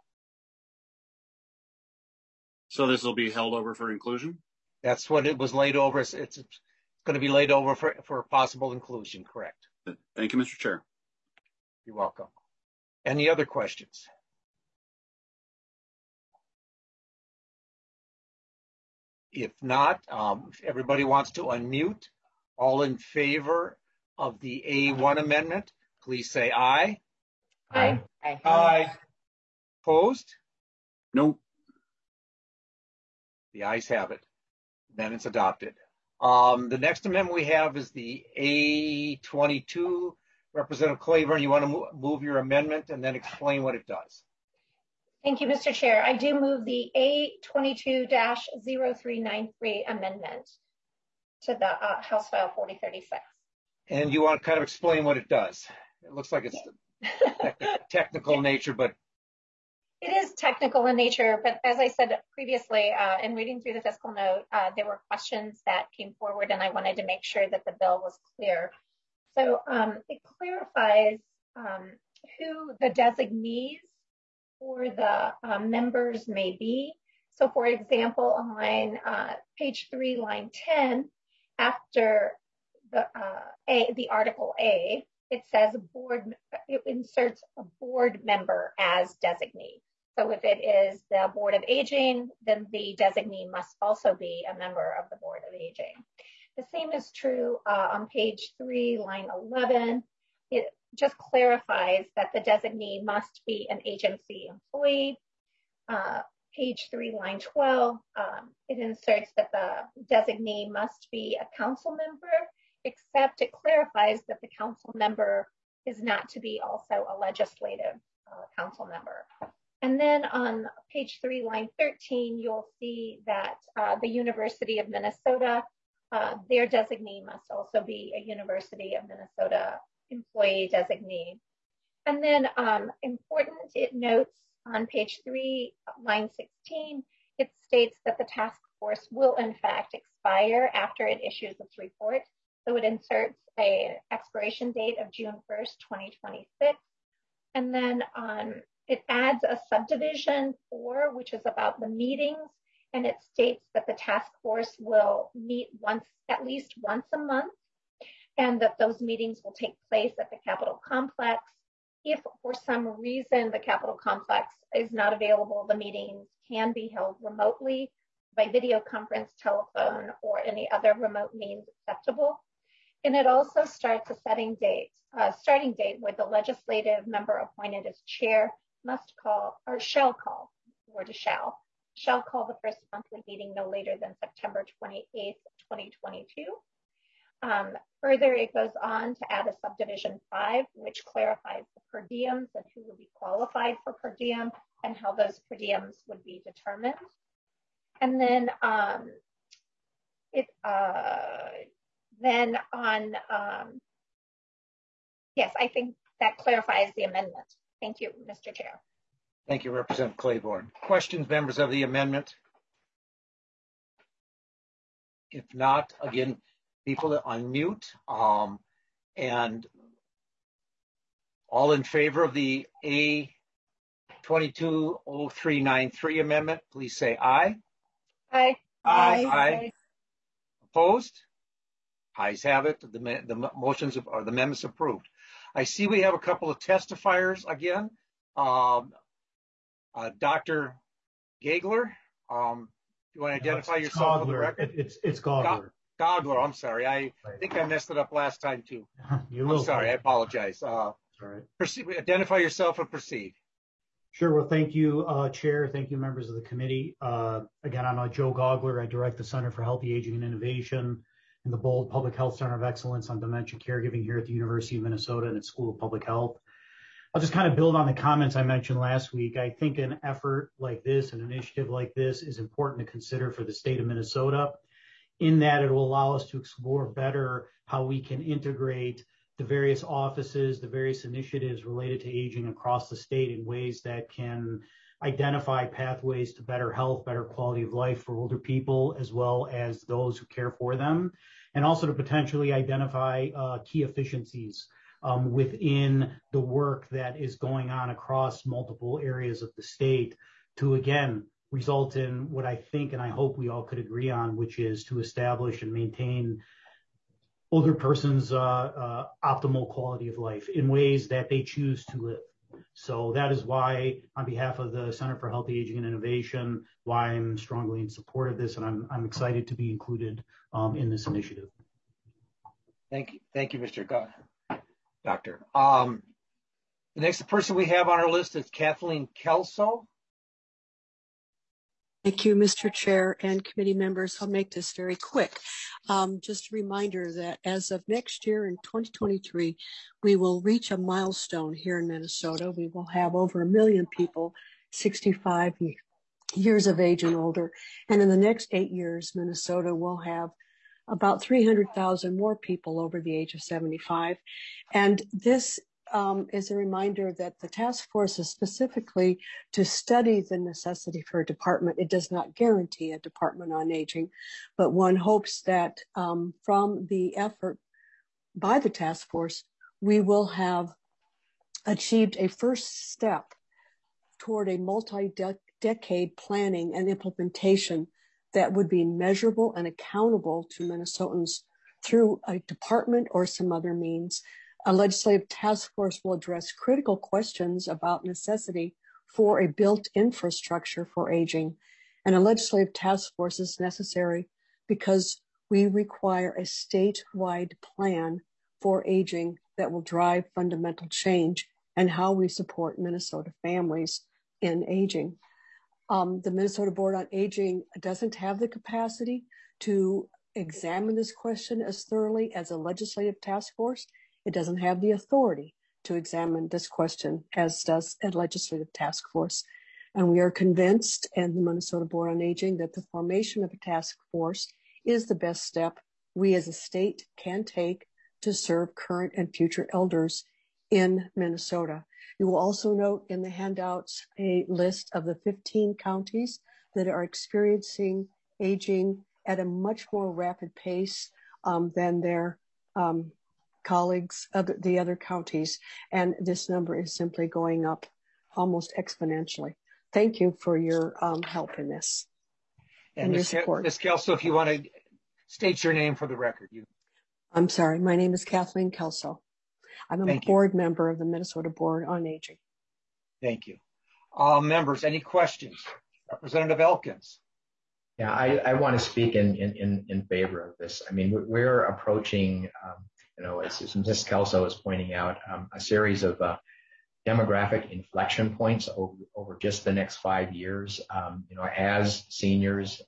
So this will be held over for inclusion? That's what it was laid over. It's going to be laid over for possible inclusion, correct? Thank you, Mr. Chair. You're welcome. Any other questions? If not, if everybody wants to unmute, all in favor of the A1 amendment, please say aye. Aye. Aye. Opposed? No. The ayes have it. Amendment's adopted. The next amendment we have is the A22. Representative Claiborne, you want to move your amendment and then explain what it does. Thank you, Mr. Chair. I do move the A22-0393 amendment to the House File 4036. And you want to kind of explain what it does. It looks like it's technical nature, but it is technical in nature, but as I said previously, in reading through the fiscal note, there were questions that came forward, and I wanted to make sure that the bill was clear. So it clarifies who the designees for the members may be. So for example, on page 3, line 10, after the Article A, it says it inserts a board member as designee. So if it is the Board of Aging, then the designee must also be a member of the Board of Aging. The same is true on page 3, line 11. It just clarifies that the designee must be an agency employee. Page 3, line 12, it inserts that the designee must be a council member, except it clarifies that the council member is not to be also a legislative council member. And then on page 3, line 13, you'll see that the University of Minnesota, their designee must also be a University of Minnesota employee designee. And then important, it notes on page 3, line 16, it states that the task force will in fact expire after it issues its report. So it inserts an expiration date of June 1st, 2026. And then it adds a subdivision 4, which is about the meetings, and it states that the task force will meet at least once a month, and that those meetings will take place at the Capitol Complex. If for some reason the Capitol Complex is not available, the meetings can be held remotely by video conference, telephone, or any other remote means acceptable. And it also starts a starting date where the legislative member appointed as chair must call, or shall call, word is shall the first monthly meeting no later than September 28th, 2022. Further, it goes on to add a subdivision 5, which clarifies the per diems and who will be qualified for per diem and how those per diems would be determined. And then yes, I think that clarifies the amendment. Thank you, Mr. Chair. Thank you, Representative Claiborne. Questions, members of the amendment? If not, again, people to unmute. And all in favor of the A220393 amendment, please say aye. Aye. Aye. Aye. Opposed? Ayes have it. The motions or the amendments approved. I see we have a couple of testifiers again. Dr. Gagler, you want to identify yourself for the record? It's Gogler. Gogler, I'm sorry. I think I messed it up last time too. I'm sorry, I apologize. All right. Proceed, identify yourself and proceed. Sure. Well, thank you, Chair. Thank you, members of the committee. Again, I'm Joe Gogler. I direct the Center for Healthy Aging and Innovation and the Bold Public Health Center of Excellence on Dementia Caregiving here at the University of Minnesota and its School of Public Health. I'll just kind of build on the comments I mentioned last week. I think an effort like this, an initiative like this, is important to consider for the state of Minnesota, in that it will allow us to explore better how we can integrate the various offices, the various initiatives related to aging across the state in ways that can identify pathways to better health, better quality of life for older people, as well as those who care for them, and also to potentially identify key efficiencies within the work that is going on across multiple areas of the state to, again, result in what I think and I hope we all could agree on, which is to establish and maintain older persons' optimal quality of life in ways that they choose to live. So that is why, on behalf of the Center for Healthy Aging and Innovation, why I'm strongly in support of this, and I'm excited to be included in this initiative. Thank you, Mr. Doctor. The next person we have on our list is Kathleen Kelso. Thank you, Mr. Chair and committee members. I'll make this very quick. Just a reminder that as of next year in 2023, we will reach a milestone here in Minnesota. We will have over 1 million people 65 years of age and older. And in the next 8 years, Minnesota will have about 300,000 more people over the age of 75. And this is a reminder that the task force is specifically to study the necessity for a department. It does not guarantee a department on aging, but one hopes that from the effort by the task force, we will have achieved a first step toward a multi-decade planning and implementation that would be measurable and accountable to Minnesotans through a department or some other means. A legislative task force will address critical questions about necessity for a built infrastructure for aging. And a legislative task force is necessary because we require a statewide plan for aging that will drive fundamental change and how we support Minnesota families in aging. The Minnesota Board on Aging doesn't have the capacity to examine this question as thoroughly as a legislative task force. It doesn't have the authority to examine this question as does a legislative task force. And we are convinced, and the Minnesota Board on Aging, that the formation of a task force is the best step we as a state can take to serve current and future elders in Minnesota. You will also note in the handouts a list of the 15 counties that are experiencing aging at a much more rapid pace than their colleagues of the other counties. And this number is simply going up almost exponentially. Thank you for your help in this and your support. Ms. Kelso, if you want to state your name for the record. I'm sorry, my name is Kathleen Kelso. I'm a board member of the Minnesota Board on Aging. Thank you. Members, any questions? Representative Elkins. Yeah, I want to speak in favor of this. I mean, we're approaching, as Ms. Kelso is pointing out, a series of demographic inflection points over just the next 5 years. As seniors,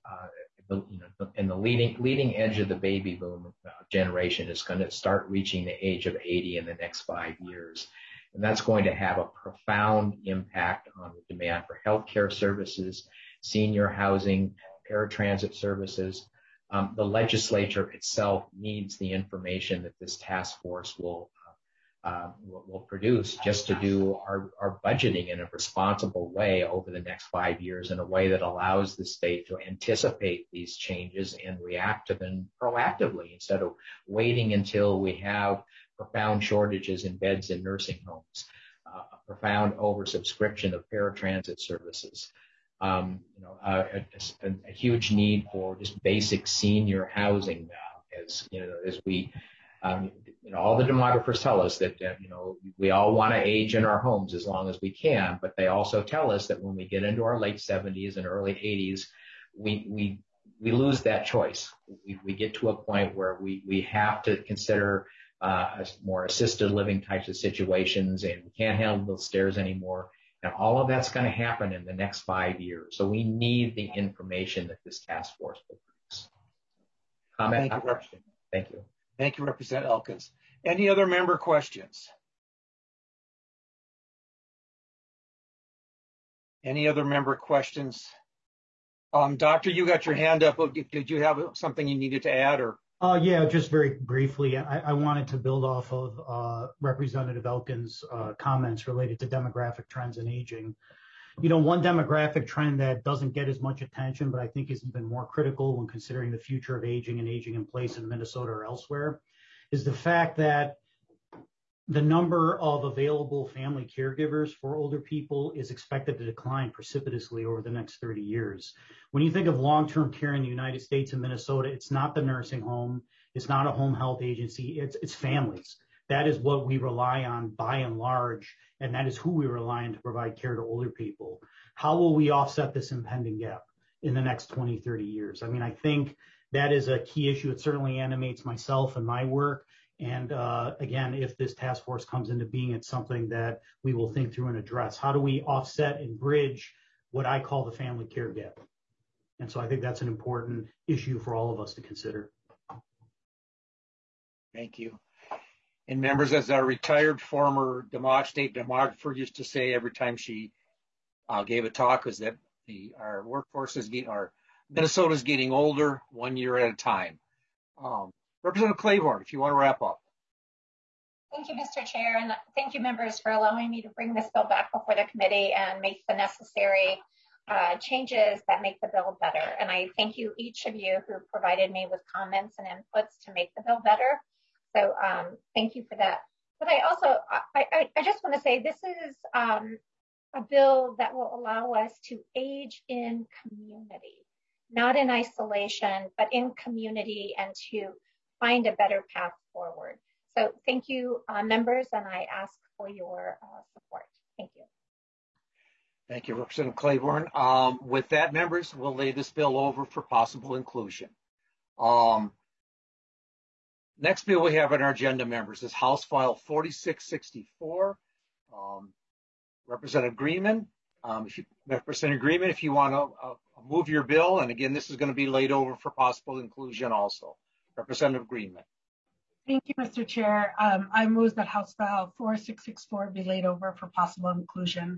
and the leading edge of the baby boom generation is going to start reaching the age of 80 in the next 5 years. And that's going to have a profound impact on the demand for healthcare services, senior housing, paratransit services. The legislature itself needs the information that this task force will produce just to do our budgeting in a responsible way over the next 5 years in a way that allows the state to anticipate these changes and react to them proactively instead of waiting until we have profound shortages in beds in nursing homes, a profound oversubscription of paratransit services, a huge need for just basic senior housing as we all the demographers tell us that, we all want to age in our homes as long as we can, but they also tell us that when we get into our late 70s and early 80s, we lose that choice. We get to a point where we have to consider more assisted living types of situations, and we can't handle those stairs anymore. And all of that's going to happen in the next 5 years. So we need the information that this task force will produce. Comment? Thank you. Thank you, Representative Elkins. Any other member questions? Any other member questions? Doctor, you got your hand up. Did you have something you needed to add, or? Yeah, just very briefly. I wanted to build off of Representative Elkins' comments related to demographic trends in aging. One demographic trend that doesn't get as much attention, but I think is even more critical when considering the future of aging and aging in place in Minnesota or elsewhere, is the fact that the number of available family caregivers for older people is expected to decline precipitously over the next 30 years. When you think of long-term care in the United States and Minnesota, it's not the nursing home, it's not a home health agency, it's families that is what we rely on by and large, and that is who we rely on to provide care to older people. How will we offset this impending gap in the next 20, 30 years? I mean, I think that is a key issue. It certainly animates myself and my work. And again, if this task force comes into being, it's something that we will think through and address. How do we offset and bridge what I call the family care gap? And so I think that's an important issue for all of us to consider. Thank you. And members, as our retired former state demographer used to say every time she gave a talk, is that our workforce is Minnesota is getting older 1 year at a time. Representative Claiborne, if you want to wrap up. Thank you, Mr. Chair, and thank you, members, for allowing me to bring this bill back before the committee and make the necessary changes that make the bill better. And I thank you, each of you, who provided me with comments and inputs to make the bill better. So thank you for that. But I also, I just want to say this is a bill that will allow us to age in community, not in isolation, but in community, and to find a better path forward. So thank you, members, and I ask for your support. Thank you. Thank you, Representative Claiborne. With that, members, we'll lay this bill over for possible inclusion. Next bill we have on our agenda, members, is House File 4664. Representative Greenman, if you want to move your bill, and again, this is going to be laid over for possible inclusion also. Representative Greenman. Thank you, Mr. Chair. I move that House File 4664 be laid over for possible inclusion.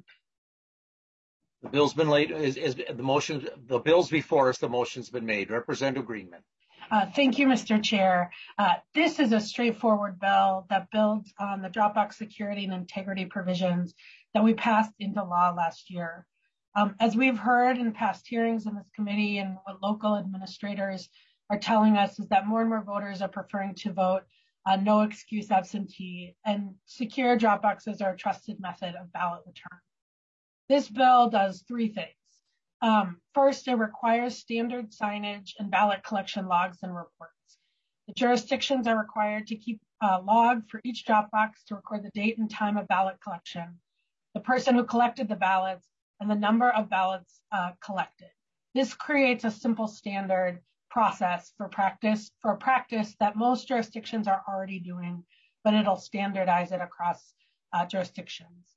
The bill's been laid. The bill's before us. The motion's been made. Representative Greenman. Thank you, Mr. Chair. This is a straightforward bill that builds on the Dropbox security and integrity provisions that we passed into law last year. As we've heard in past hearings in this committee, and what local administrators are telling us, is that more and more voters are preferring to vote no excuse absentee, and secure drop boxes are a trusted method of ballot return. This bill does three things. First, it requires standard signage and ballot collection logs and reports. The jurisdictions are required to keep a log for each drop box to record the date and time of ballot collection, the person who collected the ballots, and the number of ballots collected. This creates a simple standard process for a practice that most jurisdictions are already doing, but it'll standardize it across jurisdictions.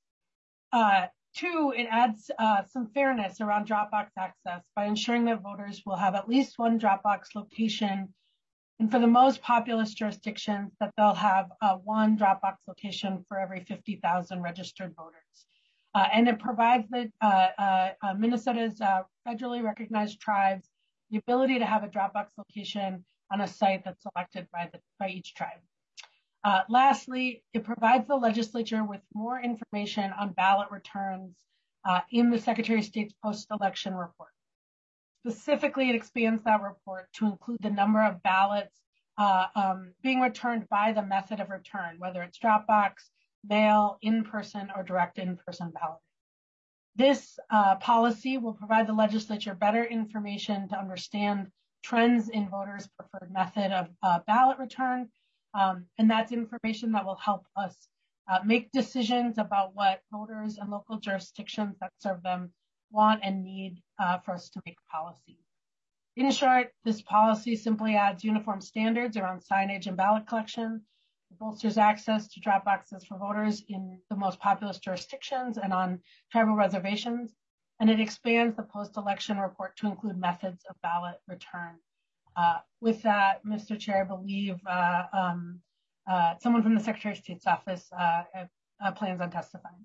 Two, it adds some fairness around Dropbox access by ensuring that voters will have at least one Dropbox location, and for the most populous jurisdictions, that they'll have one Dropbox location for every 50,000 registered voters. And it provides Minnesota's federally recognized tribes the ability to have a Dropbox location on a site that's selected by each tribe. Lastly, it provides the legislature with more information on ballot returns in the Secretary of State's post-election report. Specifically, it expands that report to include the number of ballots being returned by the method of return, whether it's Dropbox, mail, in-person, or direct in-person balloting. This policy will provide the legislature better information to understand trends in voters' preferred method of ballot return, and that's information that will help us make decisions about what voters and local jurisdictions that serve them want and need for us to make policy. In short, this policy simply adds uniform standards around signage and ballot collection. It bolsters access to drop boxes for voters in the most populous jurisdictions and on tribal reservations, and it expands the post-election report to include methods of ballot return. With that, Mr. Chair, I believe someone from the Secretary of State's office plans on testifying.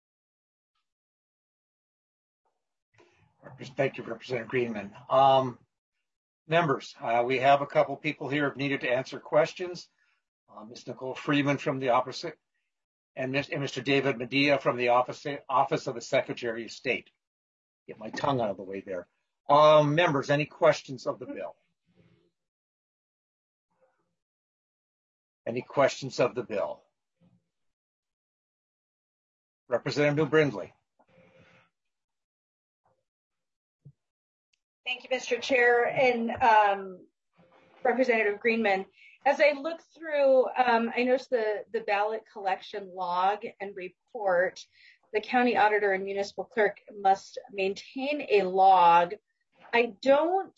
Thank you, Representative Greenman. Members, we have a couple people here who needed to answer questions. Ms. Nicole Freeman from the office, and Mr. David Medea from the office of the Secretary of State. Get my tongue out of the way there. Members, any questions of the bill? Any questions of the bill? Representative New Brindley. Thank you, Mr. Chair, and Representative Greenman. As I look through, I noticed the ballot collection log and report. The county auditor and municipal clerk must maintain a log. I don't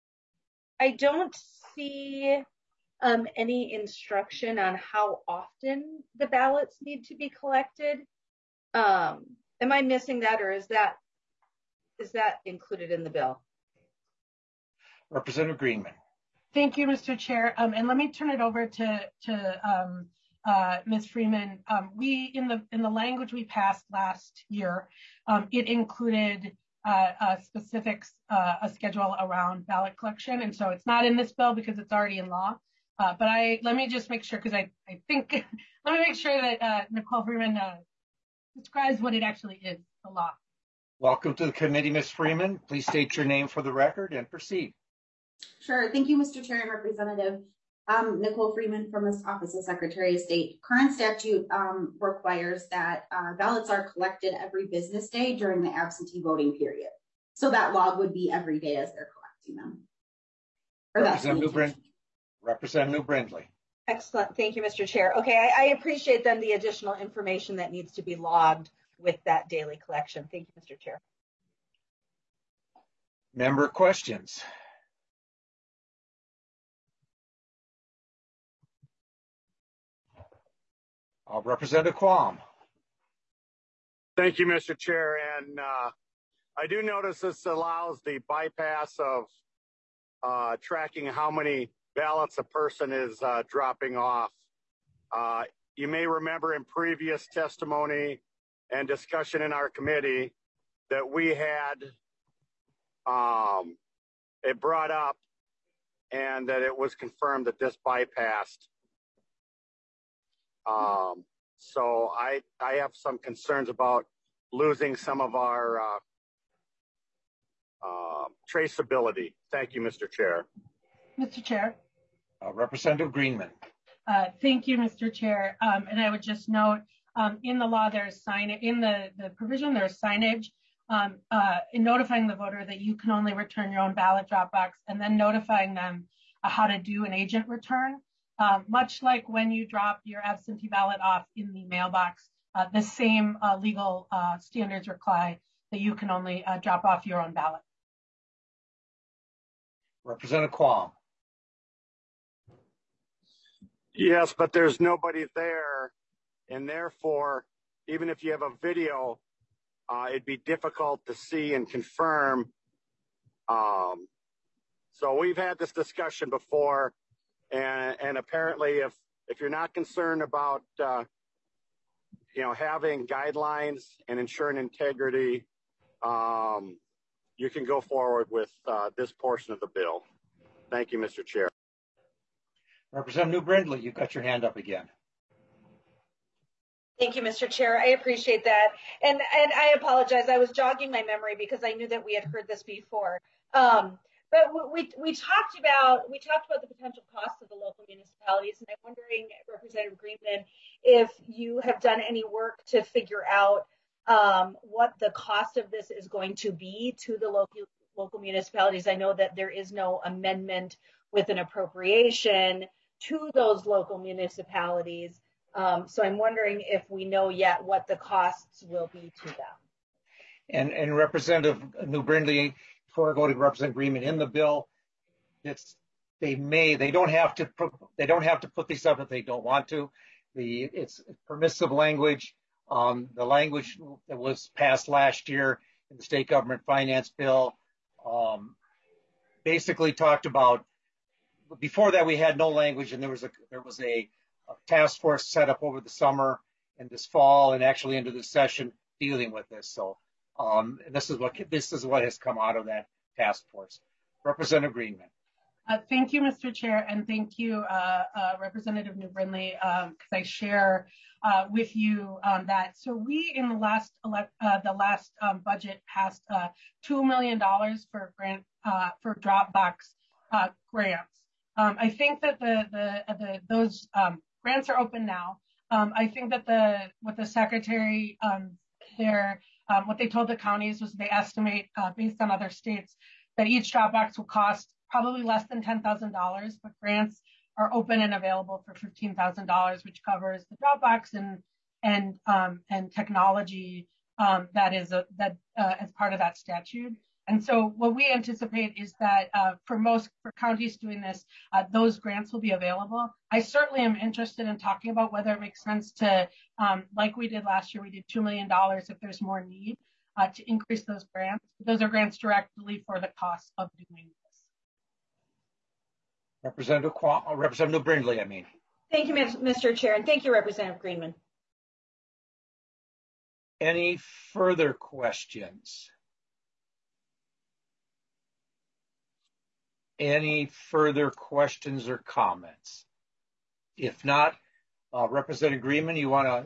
see any instruction on how often the ballots need to be collected. Am I missing that, or is that included in the bill? Representative Greenman. Thank you, Mr. Chair. And let me turn it over to Ms. Freeman. We in the language we passed last year, it included a schedule around ballot collection, and so it's not in this bill because it's already in law. But let me just make sure, because I think let me make sure that Nicole Freeman describes what it actually is, the law. Welcome to the committee, Ms. Freeman. Please state your name for the record and proceed. Sure. Thank you, Mr. Chair and Representative. Nicole Freeman from the Office of Secretary of State. Current statute requires that ballots are collected every business day during the absentee voting period. So that log would be every day as they're collecting them. Representative Brindley. Excellent. Thank you, Mr. Chair. Okay, I appreciate then the additional information that needs to be logged with that daily collection. Thank you, Mr. Chair. Member questions? Representative Quam. Thank you, Mr. Chair. And I do notice this allows the bypass of tracking how many ballots a person is dropping off. You may remember in previous testimony and discussion in our committee that we had it brought up and that it was confirmed that this bypassed. So I have some concerns about losing some of our traceability. Thank you, Mr. Chair. Mr. Chair. Representative Greenman. Thank you, Mr. Chair. And I would just note in the law, there's signage in the provision, there's signage in notifying the voter that you can only return your own ballot drop box, and then notifying them how to do an agent return. Much like when you drop your absentee ballot off in the mailbox, the same legal standards require that you can only drop off your own ballot. Representative Quam. Yes, but there's nobody there, and therefore, even if you have a video, it'd be difficult to see and confirm. So we've had this discussion before, and apparently, if you're not concerned about having guidelines and ensuring integrity, you can go forward with this portion of the bill. Thank you, Mr. Chair. Representative Brindley, you've got your hand up again. Thank you, Mr. Chair. I appreciate that. And I apologize. I was jogging my memory because I knew that we had heard this before. But we talked about the potential costs of the local municipalities, and I'm wondering, Representative Greenman, if you have done any work to figure out what the cost of this is going to be to the local municipalities. I know that there is no amendment with an appropriation to those local municipalities. So I'm wondering if we know yet what the costs will be to them. And Representative New Brindley, before I go to Representative Greenman, in the bill, they don't have to put these up if they don't want to. It's permissive language. The language that was passed last year in the state government finance bill basically talked about. Before that, we had no language, and there was a task force set up over the summer and this fall, and actually into the session dealing with this. So this is what has come out of that task force. Representative Greenman. Thank you, Mr. Chair, and thank you, Representative New Brindley, because I share with you that. So we in the last budget passed $2 million for Dropbox grants. I think that those grants are open now. I think that what the secretary what they told the counties was they estimate based on other states that each Dropbox will cost probably less than $10,000, but grants are open and available for $15,000, which covers the Dropbox and technology that is as part of that statute. And so what we anticipate is that for counties doing this, those grants will be available. I certainly am interested in talking about whether it makes sense to, like we did last year, we did $2 million if there's more need to increase those grants. Those are grants directly for the cost of doing this. Representative Brindley, I mean. Thank you, Mr. Chair, and thank you, Representative Greenman. Any further questions? Any further questions or comments? If not, Representative Greenman, you want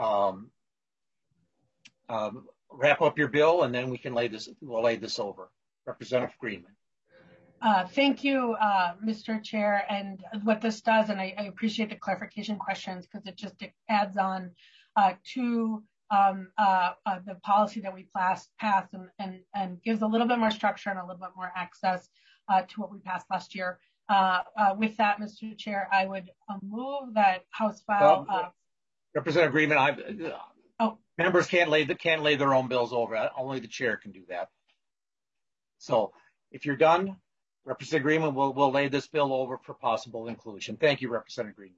to wrap up your bill, and then we'll lay this over. Representative Greenman. Thank you, Mr. Chair. And what this does, and I appreciate the clarification questions because it adds on to the policy that we passed and gives a little bit more structure and a little bit more access to what we passed last year. With that, Mr. Chair, I would move that House File. Representative Greenman, members can't lay their own bills over. Only the chair can do that. So if you're done, Representative Greenman will lay this bill over for possible inclusion. Thank you, Representative Greenman.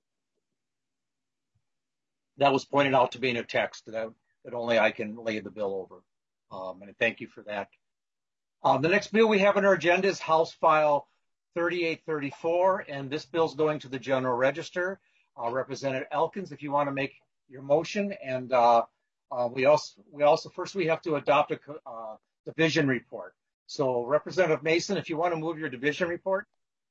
That was pointed out to me in a text that only I can lay the bill over. And thank you for that. The next bill we have on our agenda is House File 3834, and this bill is going to the General Register. Representative Elkins, if you want to make your motion, and we also first we have to adopt a division report. So Representative Mason, if you want to move your division report.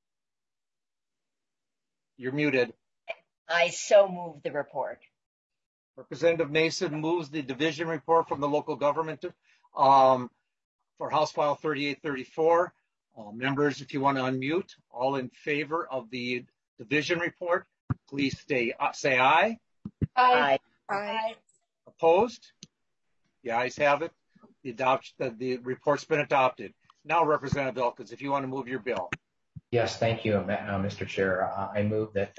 You're muted. I so move the report. Representative Mason moves the division report from the local government for House File 3834. Members, if you want to unmute, all in favor of the division report, please say aye. Aye. Aye. Opposed? The ayes have it. The report's been adopted. Now, Representative Elkins, if you want to move your bill. Yes, thank you, Mr. Chair. I move that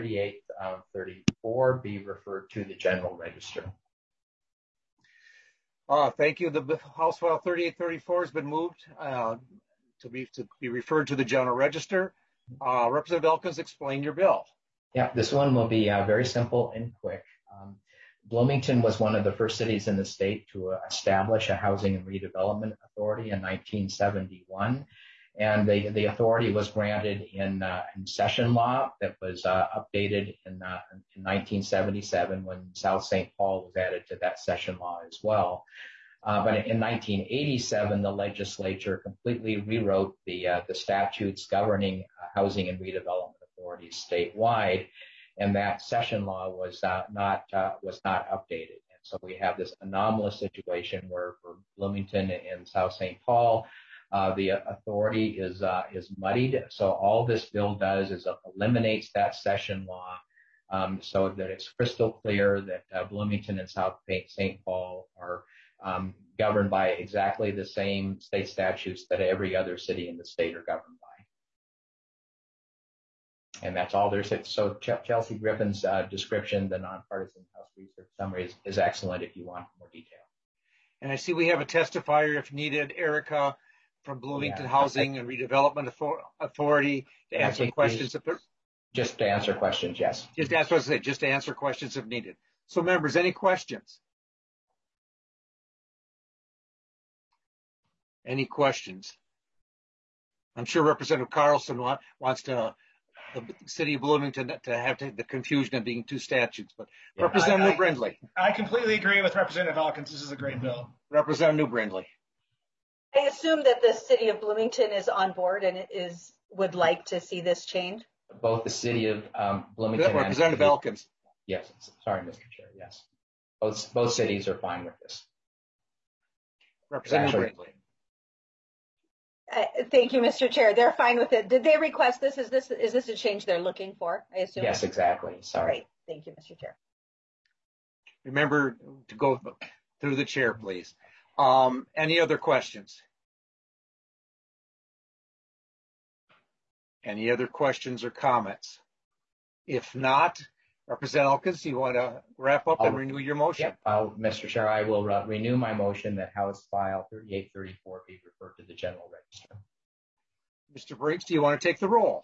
3834 be referred to the General Register. Thank you. The House File 3834 has been moved to be referred to the General Register. Representative Elkins, explain your bill. Yeah, this one will be very simple and quick. Bloomington was one of the first cities in the state to establish a housing and redevelopment authority in 1971. And the authority was granted in session law that was updated in 1977 when South St. Paul was added to that session law as well. But in 1987, the legislature completely rewrote the statutes governing housing and redevelopment authorities statewide, and that session law was not updated. And so we have this anomalous situation where for Bloomington and South St. Paul, the authority is muddied. So all this bill does is eliminates that session law so that it's crystal clear that Bloomington and South St. Paul are governed by exactly the same state statutes that every other city in the state are governed by. And that's all there's. So Chelsea Griffin's description, the nonpartisan House research summary, is excellent if you want more detail. And I see we have a testifier if needed, Erica from Bloomington Housing and Redevelopment Authority to answer questions. Just to answer questions, yes. Just to answer questions if needed. So members, any questions? Any questions? I'm sure Representative Carlson wants the city of Bloomington to have the confusion of being two statutes, but yeah. Representative Brindley. I completely agree with Representative Elkins. This is a great bill. Representative Brindley. I assume that the city of Bloomington is on board and would like to see this change. Both the city of Bloomington and Representative Elkins. Yes, sorry, Mr. Chair. Yes, both cities are fine with this. Representative Brindley. Thank you, Mr. Chair. They're fine with it. Did they request this? Is this a change they're looking for? I assume. Yes, exactly. Sorry. Great. Thank you, Mr. Chair. Remember to go through the chair, please. Any other questions? Any other questions or comments? If not, Representative Elkins, do you want to wrap up and renew your motion? Yep. Mr. Chair, I will renew my motion that House File 3834 be referred to the General Register. Mr. Brinks, do you want to take the roll?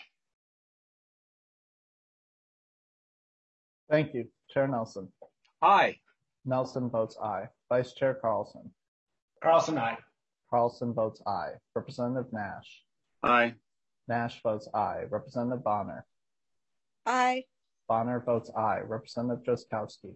Thank you. Chair Nelson. Aye. Nelson votes aye. Vice Chair Carlson. Carlson, aye. Carlson votes aye. Representative Nash. Aye. Nash votes aye. Representative Bonner. Aye. Bonner votes aye. Representative Joskowski.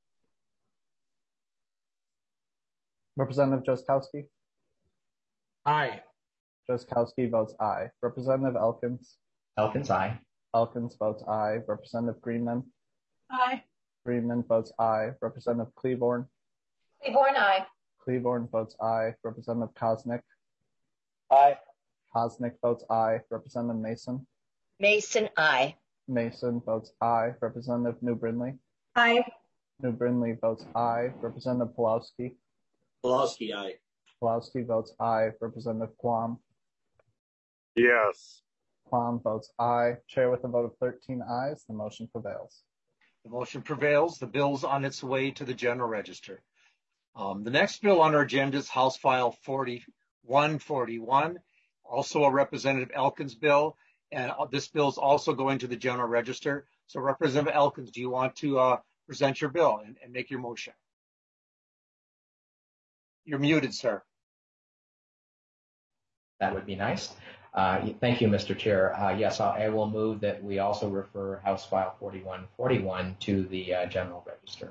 Representative Joskowski. Aye. Joskowski votes aye. Representative Elkins. Elkins, aye. Elkins votes aye. Representative Greenman. Aye. Greenman votes aye. Representative Cleaborn. Cleaborn, aye. Cleaborn votes aye. Representative Koznick. Aye. Koznick votes aye. Representative Mason. Mason, aye. Mason votes aye. Representative New Brindley. Aye. New Brindley votes aye. Representative Pulowski. Pulowski, aye. Pulowski votes aye. Representative Quam. Yes. Quam votes aye. Chair with a vote of 13 ayes, the motion prevails. The motion prevails. The bill's on its way to the General Register. The next bill on our agenda is House File 4141, also a Representative Elkins bill, and this bill is also going to the General Register. So Representative Elkins, do you want to present your bill and make your motion? You're muted, sir. That would be nice. Thank you, Mr. Chair. Yes, I will move that we also refer House File 4141 to the General Register.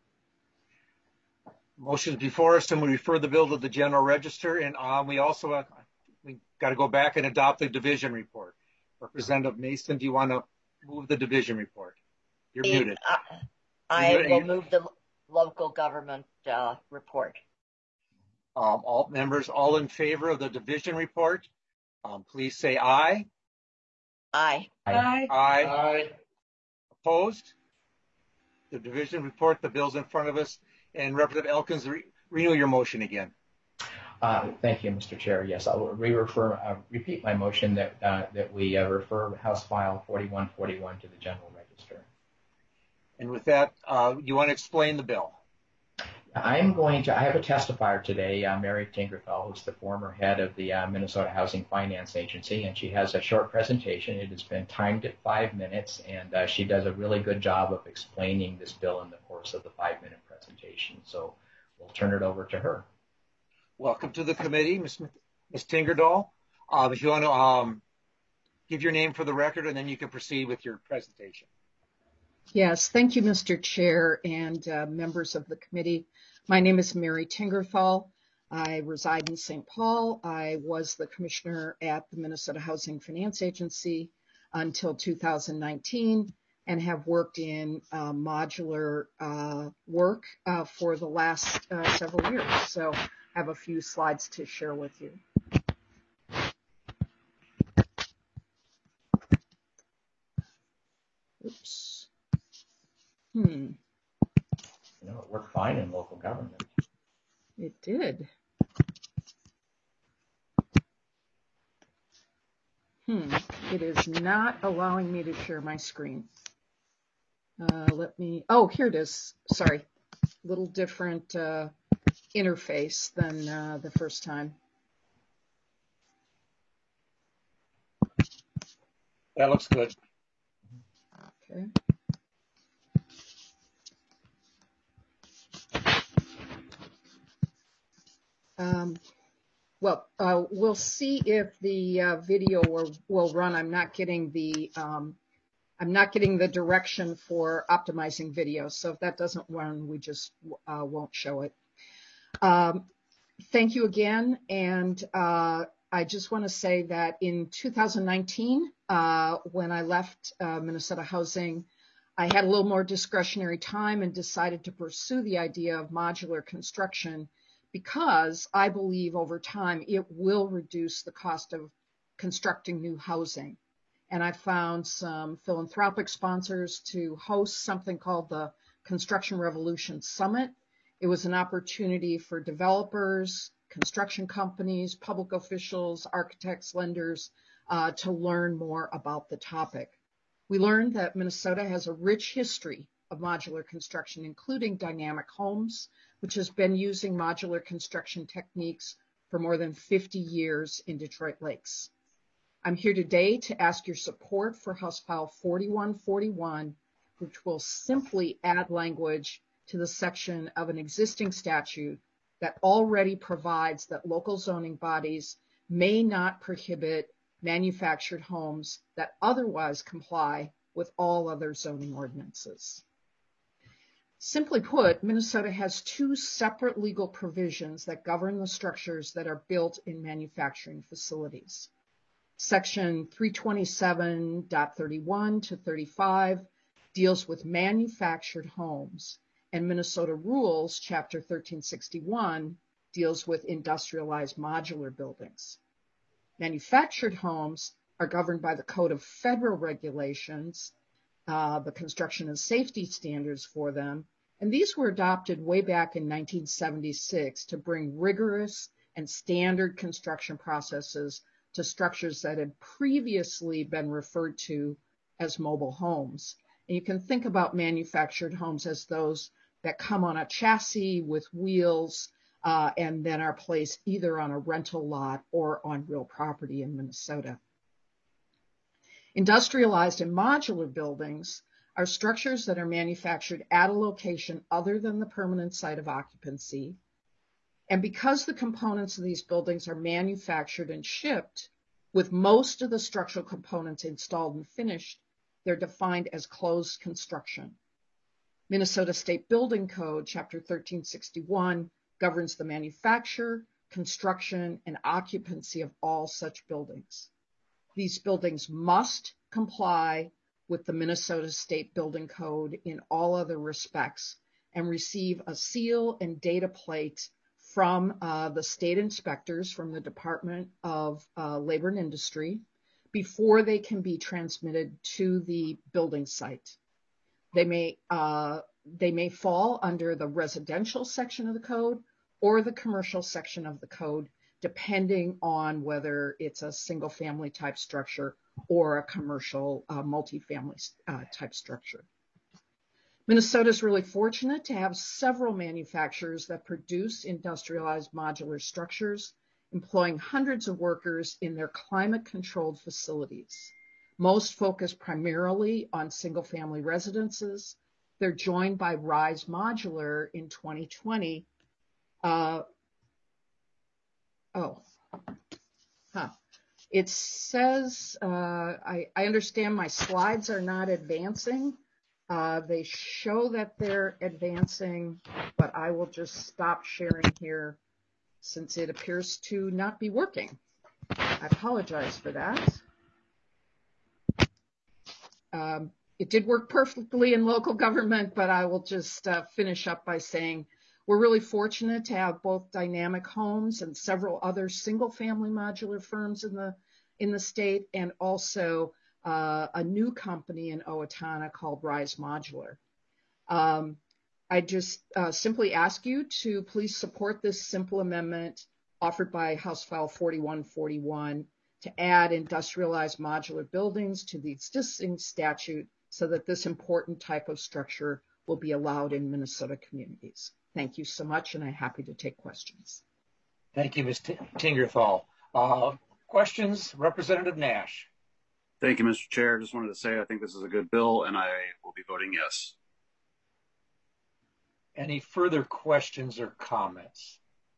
Motion before us, and we refer the bill to the General Register, and we also we got to go back and adopt the division report. Representative Mason, do you want to move the division report? You're muted. I will move the local government report. All members, all in favor of the division report, please say aye. Aye. Aye. Aye. Aye. Opposed? The division report, the bill's in front of us. And Representative Elkins, renew your motion again. Thank you, Mr. Chair. Yes, I'll repeat my motion that we refer House File 4141 to the General Register. And with that, you want to explain the bill? I have a testifier today, Mary Tingerfell, who's the former head of the Minnesota Housing Finance Agency, and she has a short presentation. It has been timed at 5 minutes, and she does a really good job of explaining this bill in the course of the 5-minute presentation. So we'll turn it over to her. Welcome to the committee, Ms. Tingerdahl. If you want to give your name for the record, and then you can proceed with your presentation. Yes, thank you, Mr. Chair and members of the committee. My name is Mary Tingerfell. I reside in St. Paul. I was the commissioner at the Minnesota Housing Finance Agency until 2019 and have worked in modular work for the last several years. So I have a few slides to share with you. Oops. You know, it worked fine in local government. It did. It is not allowing me to share my screen. Oh, here it is. Sorry. A little different interface than the first time. That looks good. Okay. We'll see if the video will run. I'm not getting the direction for optimizing video. So if that doesn't run, we just won't show it. Thank you again. And I just want to say that in 2019, when I left Minnesota Housing, I had a little more discretionary time and decided to pursue the idea of modular construction because I believe over time it will reduce the cost of constructing new housing. And I found some philanthropic sponsors to host something called the Construction Revolution Summit. It was an opportunity for developers, construction companies, public officials, architects, lenders, to learn more about the topic. We learned that Minnesota has a rich history of modular construction, including dynamic homes, which has been using modular construction techniques for more than 50 years in Detroit Lakes. I'm here today to ask your support for House File 4141, which will simply add language to the section of an existing statute that already provides that local zoning bodies may not prohibit manufactured homes that otherwise comply with all other zoning ordinances. Simply put, Minnesota has two separate legal provisions that govern the structures that are built in manufacturing facilities. Section 327.31 to 35 deals with manufactured homes, and Minnesota Rules, Chapter 1361, deals with industrialized modular buildings. Manufactured homes are governed by the Code of Federal Regulations, the construction and safety standards for them, and these were adopted way back in 1976 to bring rigorous and standard construction processes to structures that had previously been referred to as mobile homes. And you can think about manufactured homes as those that come on a chassis with wheels and then are placed either on a rental lot or on real property in Minnesota. Industrialized and modular buildings are structures that are manufactured at a location other than the permanent site of occupancy. And because the components of these buildings are manufactured and shipped, with most of the structural components installed and finished, they're defined as closed construction. Minnesota State Building Code, Chapter 1361, governs the manufacture, construction, and occupancy of all such buildings. These buildings must comply with the Minnesota State Building Code in all other respects and receive a seal and data plate from the state inspectors from the Department of Labor and Industry before they can be transmitted to the building site. They may fall under the residential section of the code or the commercial section of the code, depending on whether it's a single family type structure or a commercial multifamily type structure. Minnesota is really fortunate to have several manufacturers that produce industrialized modular structures, employing hundreds of workers in their climate-controlled facilities. Most focus primarily on single-family residences. They're joined by Rise Modular in 2020. It says, I understand my slides are not advancing. They show that they're advancing, but I will just stop sharing here since it appears to not be working. I apologize for that. It did work perfectly in local government, but I will just finish up by saying we're really fortunate to have both Dynamic Homes and several other single-family modular firms in the state, and also a new company in Owatonna called Rise Modular. I just simply ask you to please support this simple amendment offered by House File 4141 to add industrialized modular buildings to the existing statute so that this important type of structure will be allowed in Minnesota communities. Thank you so much, and I'm happy to take questions. Thank you, Ms. Tingerthal. Questions, Representative Nash. Thank you, Mr. Chair. Just wanted to say I think this is a good bill, and I will be voting yes. Any further questions or comments?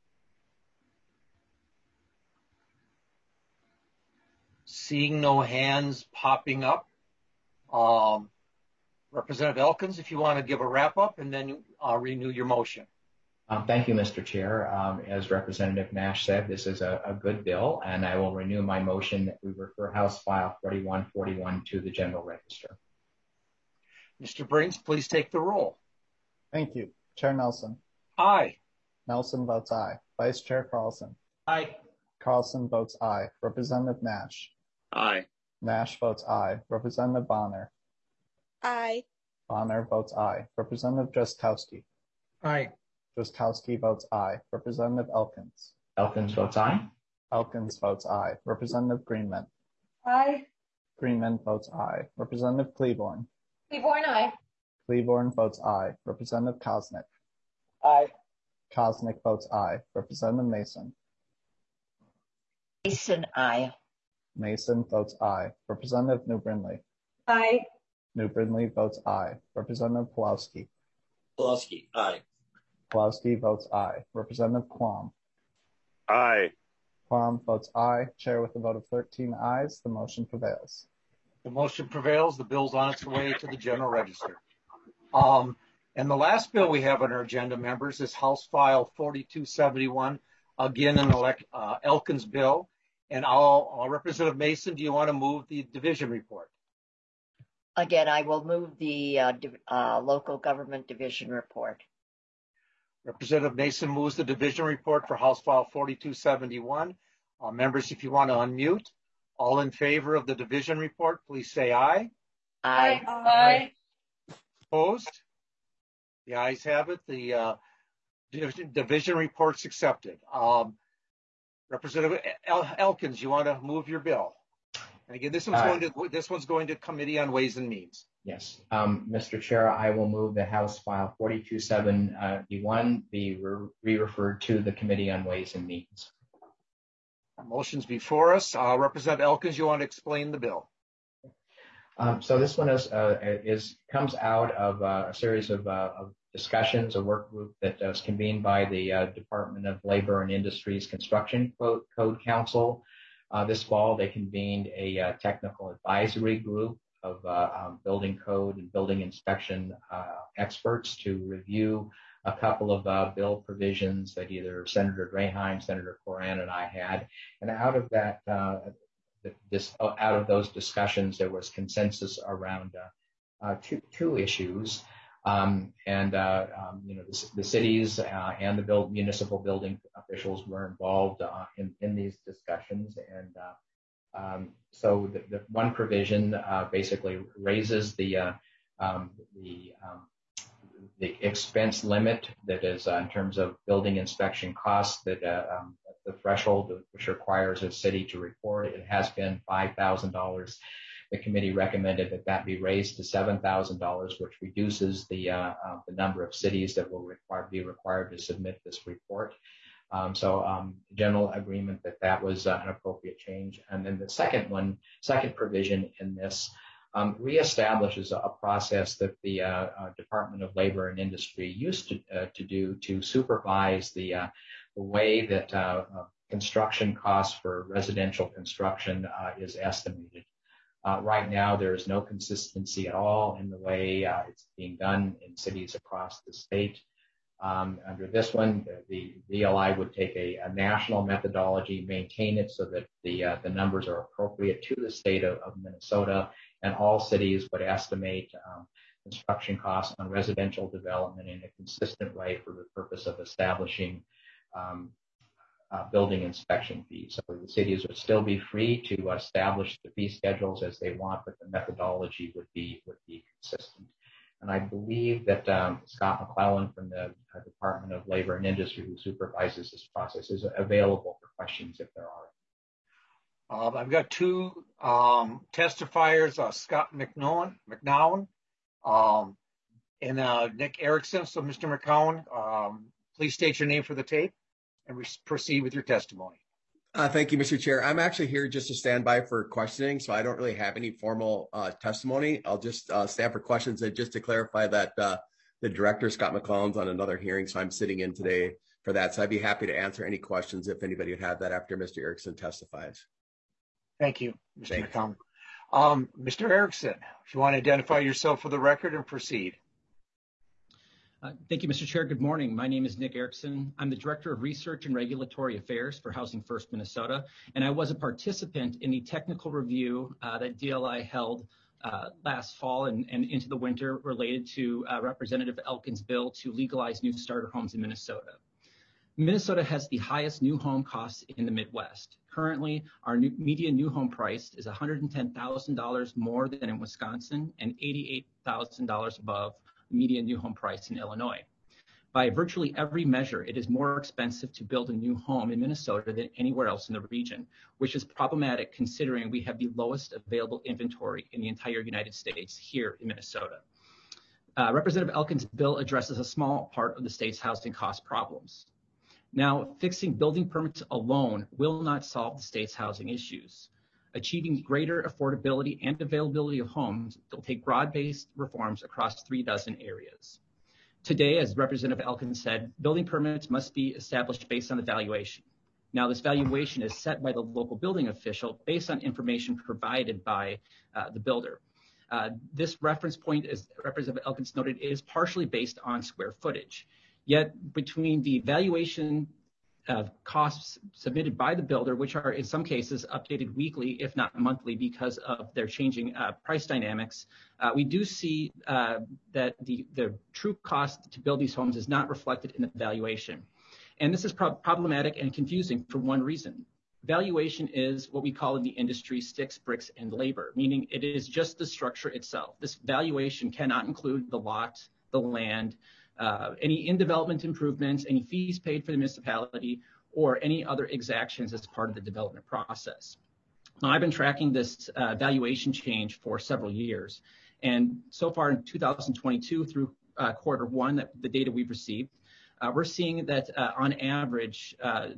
Seeing no hands popping up. Representative Elkins, if you want to give a wrap up and then renew your motion. Thank you, Mr. Chair. As Representative Nash said, this is a good bill, and I will renew my motion that we refer House File 4141 to the General Register. Mr. Brinks, please take the roll. Thank you. Chair Nelson. Aye. Nelson votes aye. Vice Chair Carlson. Aye. Carlson votes aye. Representative Nash. Aye. Nash votes aye. Representative Bonner. Aye. Bonner votes aye. Representative Drazkowski. Aye. Drazkowski votes aye. Representative Elkins. Elkins votes aye. Elkins votes aye. Representative Greenman. Aye. Greenman votes aye. Representative Cleaborn. Cleaborn, aye. Cleaborn votes aye. Representative Koznick. Aye. Koznick votes aye. Representative Mason. Mason, aye. Mason votes aye. Representative New Brindley. Aye. New Brindley votes aye. Representative Pulowski. Pulowski, aye. Pulowski votes aye. Representative Quam. Aye. Quam votes aye. Chair with a vote of 13 ayes, the motion prevails. The motion prevails. The bill's on its way to the general register. And the last bill we have on our agenda, members, is House File 4271, again an Elkins bill. And Representative Mason, do you want to move the division report? Again, I will move the local government division report. Representative Mason moves the division report for House File 4271. Members, if you want to unmute, all in favor of the division report, please say aye. Aye. Aye. Opposed? The ayes have it. The division report's accepted. Representative Elkins, you want to move your bill? And again, this one's going to Committee on Ways and Means. Yes, Mr. Chair, I will move the House File 4271 be re-referred to the Committee on Ways and Means. Motion's before us. Representative Elkins, you want to explain the bill? So this one comes out of a series of discussions, a work group that was convened by the Department of Labor and Industry's Construction Code Council. This fall, they convened a technical advisory group of building code and building inspection experts to review a couple of bill provisions that either Senator Draheim, Senator Coran, and I had. And out of that, out of those discussions, there was consensus around two issues. The cities and the municipal building officials were involved in these discussions. And so the one provision basically raises the expense limit that is in terms of building inspection costs, that the threshold which requires a city to report. It has been $5,000. The committee recommended that be raised to $7,000, which reduces the number of cities that will be required to submit this report. General agreement that was an appropriate change. And then the second provision in this reestablishes a process that the Department of Labor and Industry used to do to supervise the way that construction costs for residential construction is estimated. Right now, there is no consistency at all in the way it's being done in cities across the state. Under this one, the DLI would take a national methodology, maintain it so that the numbers are appropriate to the state of Minnesota, and all cities would estimate construction costs on residential development in a consistent way for the purpose of establishing building inspection fees. So the cities would still be free to establish the fee schedules as they want, but the methodology would be consistent. And I believe that Scott McClellan from the Department of Labor and Industry, who supervises this process, is available for questions if there are. I've got two testifiers, Scott McNown and Nick Erickson. So Mr. McCown, please state your name for the tape and proceed with your testimony. Thank you, Mr. Chair. I'm actually here just to stand by for questioning, so I don't really have any formal testimony. I'll just stand for questions. And just to clarify that the director, Scott McClellan's on another hearing, so I'm sitting in today for that. So I'd be happy to answer any questions if anybody would have that after Mr. Erickson testifies. Thank you, Mr. McCown. Mr. Erickson, if you want to identify yourself for the record and proceed. Thank you, Mr. Chair. Good morning. My name is Nick Erickson. I'm the Director of Research and Regulatory Affairs for Housing First Minnesota, and I was a participant in the technical review that DLI held last fall and into the winter related to Representative Elkins' bill to legalize new starter homes in Minnesota. Minnesota has the highest new home costs in the Midwest. Currently, our median new home price is $110,000 more than in Wisconsin and $88,000 above median new home price in Illinois. By virtually every measure, it is more expensive to build a new home in Minnesota than anywhere else in the region, which is problematic considering we have the lowest available inventory in the entire United States here in Minnesota. Representative Elkins' bill addresses a small part of the state's housing cost problems. Now, fixing building permits alone will not solve the state's housing issues. Achieving greater affordability and availability of homes will take broad-based reforms across 36 areas. Today, as Representative Elkins said, building permits must be established based on the valuation. Now, this valuation is set by the local building official based on information provided by the builder. This reference point, as Representative Elkins noted, is partially based on square footage. Yet between the valuation of costs submitted by the builder, which are in some cases updated weekly, if not monthly, because of their changing price dynamics, we do see that the true cost to build these homes is not reflected in the valuation. And this is problematic and confusing for one reason. Valuation is what we call in the industry sticks, bricks, and labor, meaning it is just the structure itself. This valuation cannot include the lot, the land, any in-development improvements, any fees paid for the municipality, or any other exactions as part of the development process. Now, I've been tracking this valuation change for several years, and so far in 2022 through quarter one, the data we've received, we're seeing that on average,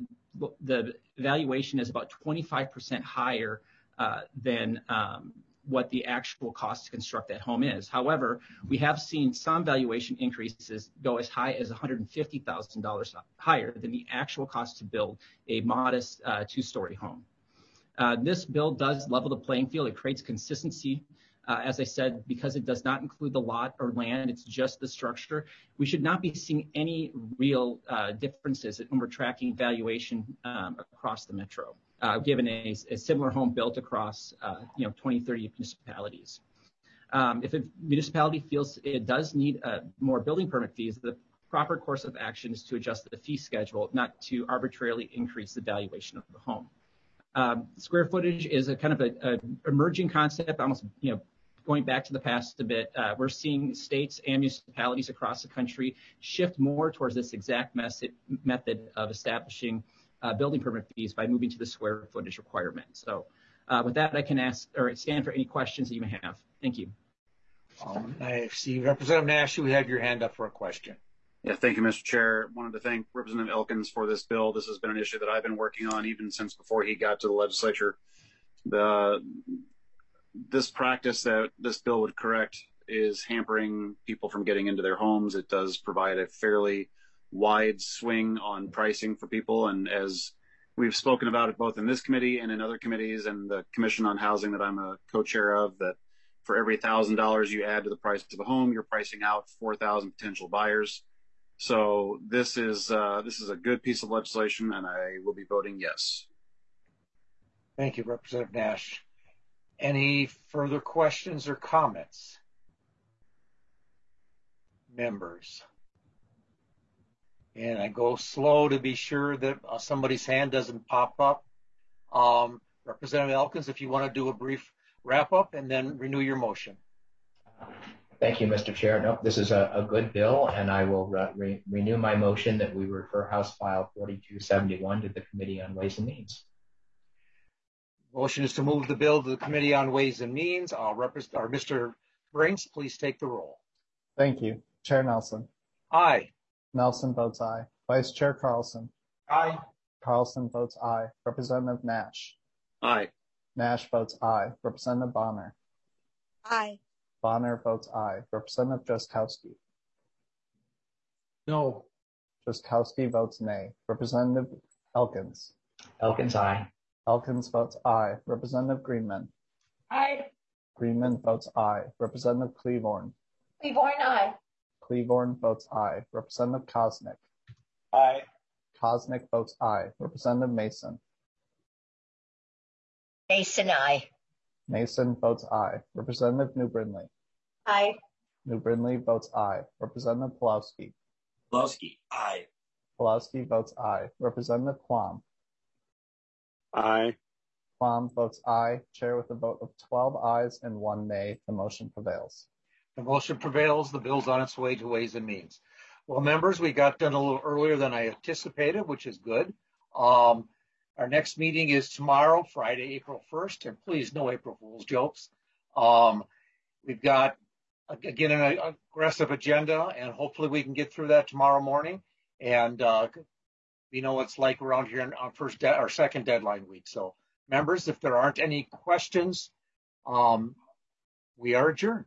the valuation is about 25% higher than what the actual cost to construct that home is. However, we have seen some valuation increases go as high as $150,000 higher than the actual cost to build a modest two-story home. This bill does level the playing field. It creates consistency. As I said, because it does not include the lot or land, it's just the structure. We should not be seeing any real differences when we're tracking valuation across the metro, given a similar home built across 20, 30 municipalities. If a municipality feels it does need more building permit fees, the proper course of action is to adjust the fee schedule, not to arbitrarily increase the valuation of the home. Square footage is a kind of an emerging concept, almost going back to the past a bit. We're seeing states and municipalities across the country shift more towards this exact method of establishing building permit fees by moving to the square footage requirement. So with that, I can ask or stand for any questions that you may have. Thank you. I see Representative Nash, you have your hand up for a question. Yeah, thank you, Mr. Chair. Wanted to thank Representative Elkins for this bill. This has been an issue that I've been working on even since before he got to the legislature. This practice that this bill would correct is hampering people from getting into their homes. It does provide a fairly wide swing on pricing for people. And as we've spoken about it both in this committee and in other committees and the Commission on Housing that I'm a co-chair of, that for every $1,000 you add to the price of a home, you're pricing out 4,000 potential buyers. So this is a good piece of legislation, and I will be voting yes. Thank you, Representative Nash. Any further questions or comments? Members? And I go slow to be sure that somebody's hand doesn't pop up. Representative Elkins, if you want to do a brief wrap up and then renew your motion. Thank you, Mr. Chair. No, this is a good bill, and I will renew my motion that we refer House File 4271 to the Committee on Ways and Means. Motion is to move the bill to the Committee on Ways and Means. Mr. Brinks, please take the roll. Thank you. Chair Nelson. Aye. Nelson votes aye. Vice Chair Carlson. Aye. Carlson votes aye. Representative Nash. Aye. Nash votes aye. Representative Bonner. Aye. Bonner votes aye. Representative Jaskowski. No. Jaskowski votes nay. Representative Elkins. Elkins, aye. Elkins votes aye. Representative Greenman. Aye. Greenman votes aye. Representative Cleavorn. Cleavorn, aye. Cleavorn votes aye. Representative Kosnick. Aye. Kosnick votes aye. Representative Mason. Mason, aye. Mason votes aye. Representative New Brindley. Aye. New Brindley votes aye. Representative Pulowski. Pulowski, aye. Pulowski votes aye. Representative Quam. Aye. Quam votes aye. Chair with a vote of 12 ayes and 1 nay. The motion prevails. The motion prevails. The bill's on its way to Ways and Means. Well, members, we got done a little earlier than I anticipated, which is good. Our next meeting is tomorrow, Friday, April 1st, and please, no April Fool's jokes. We've got, again, an aggressive agenda, and hopefully we can get through that tomorrow morning. And we know it's like around here on our second deadline week. So, members, if there aren't any questions, we are adjourned.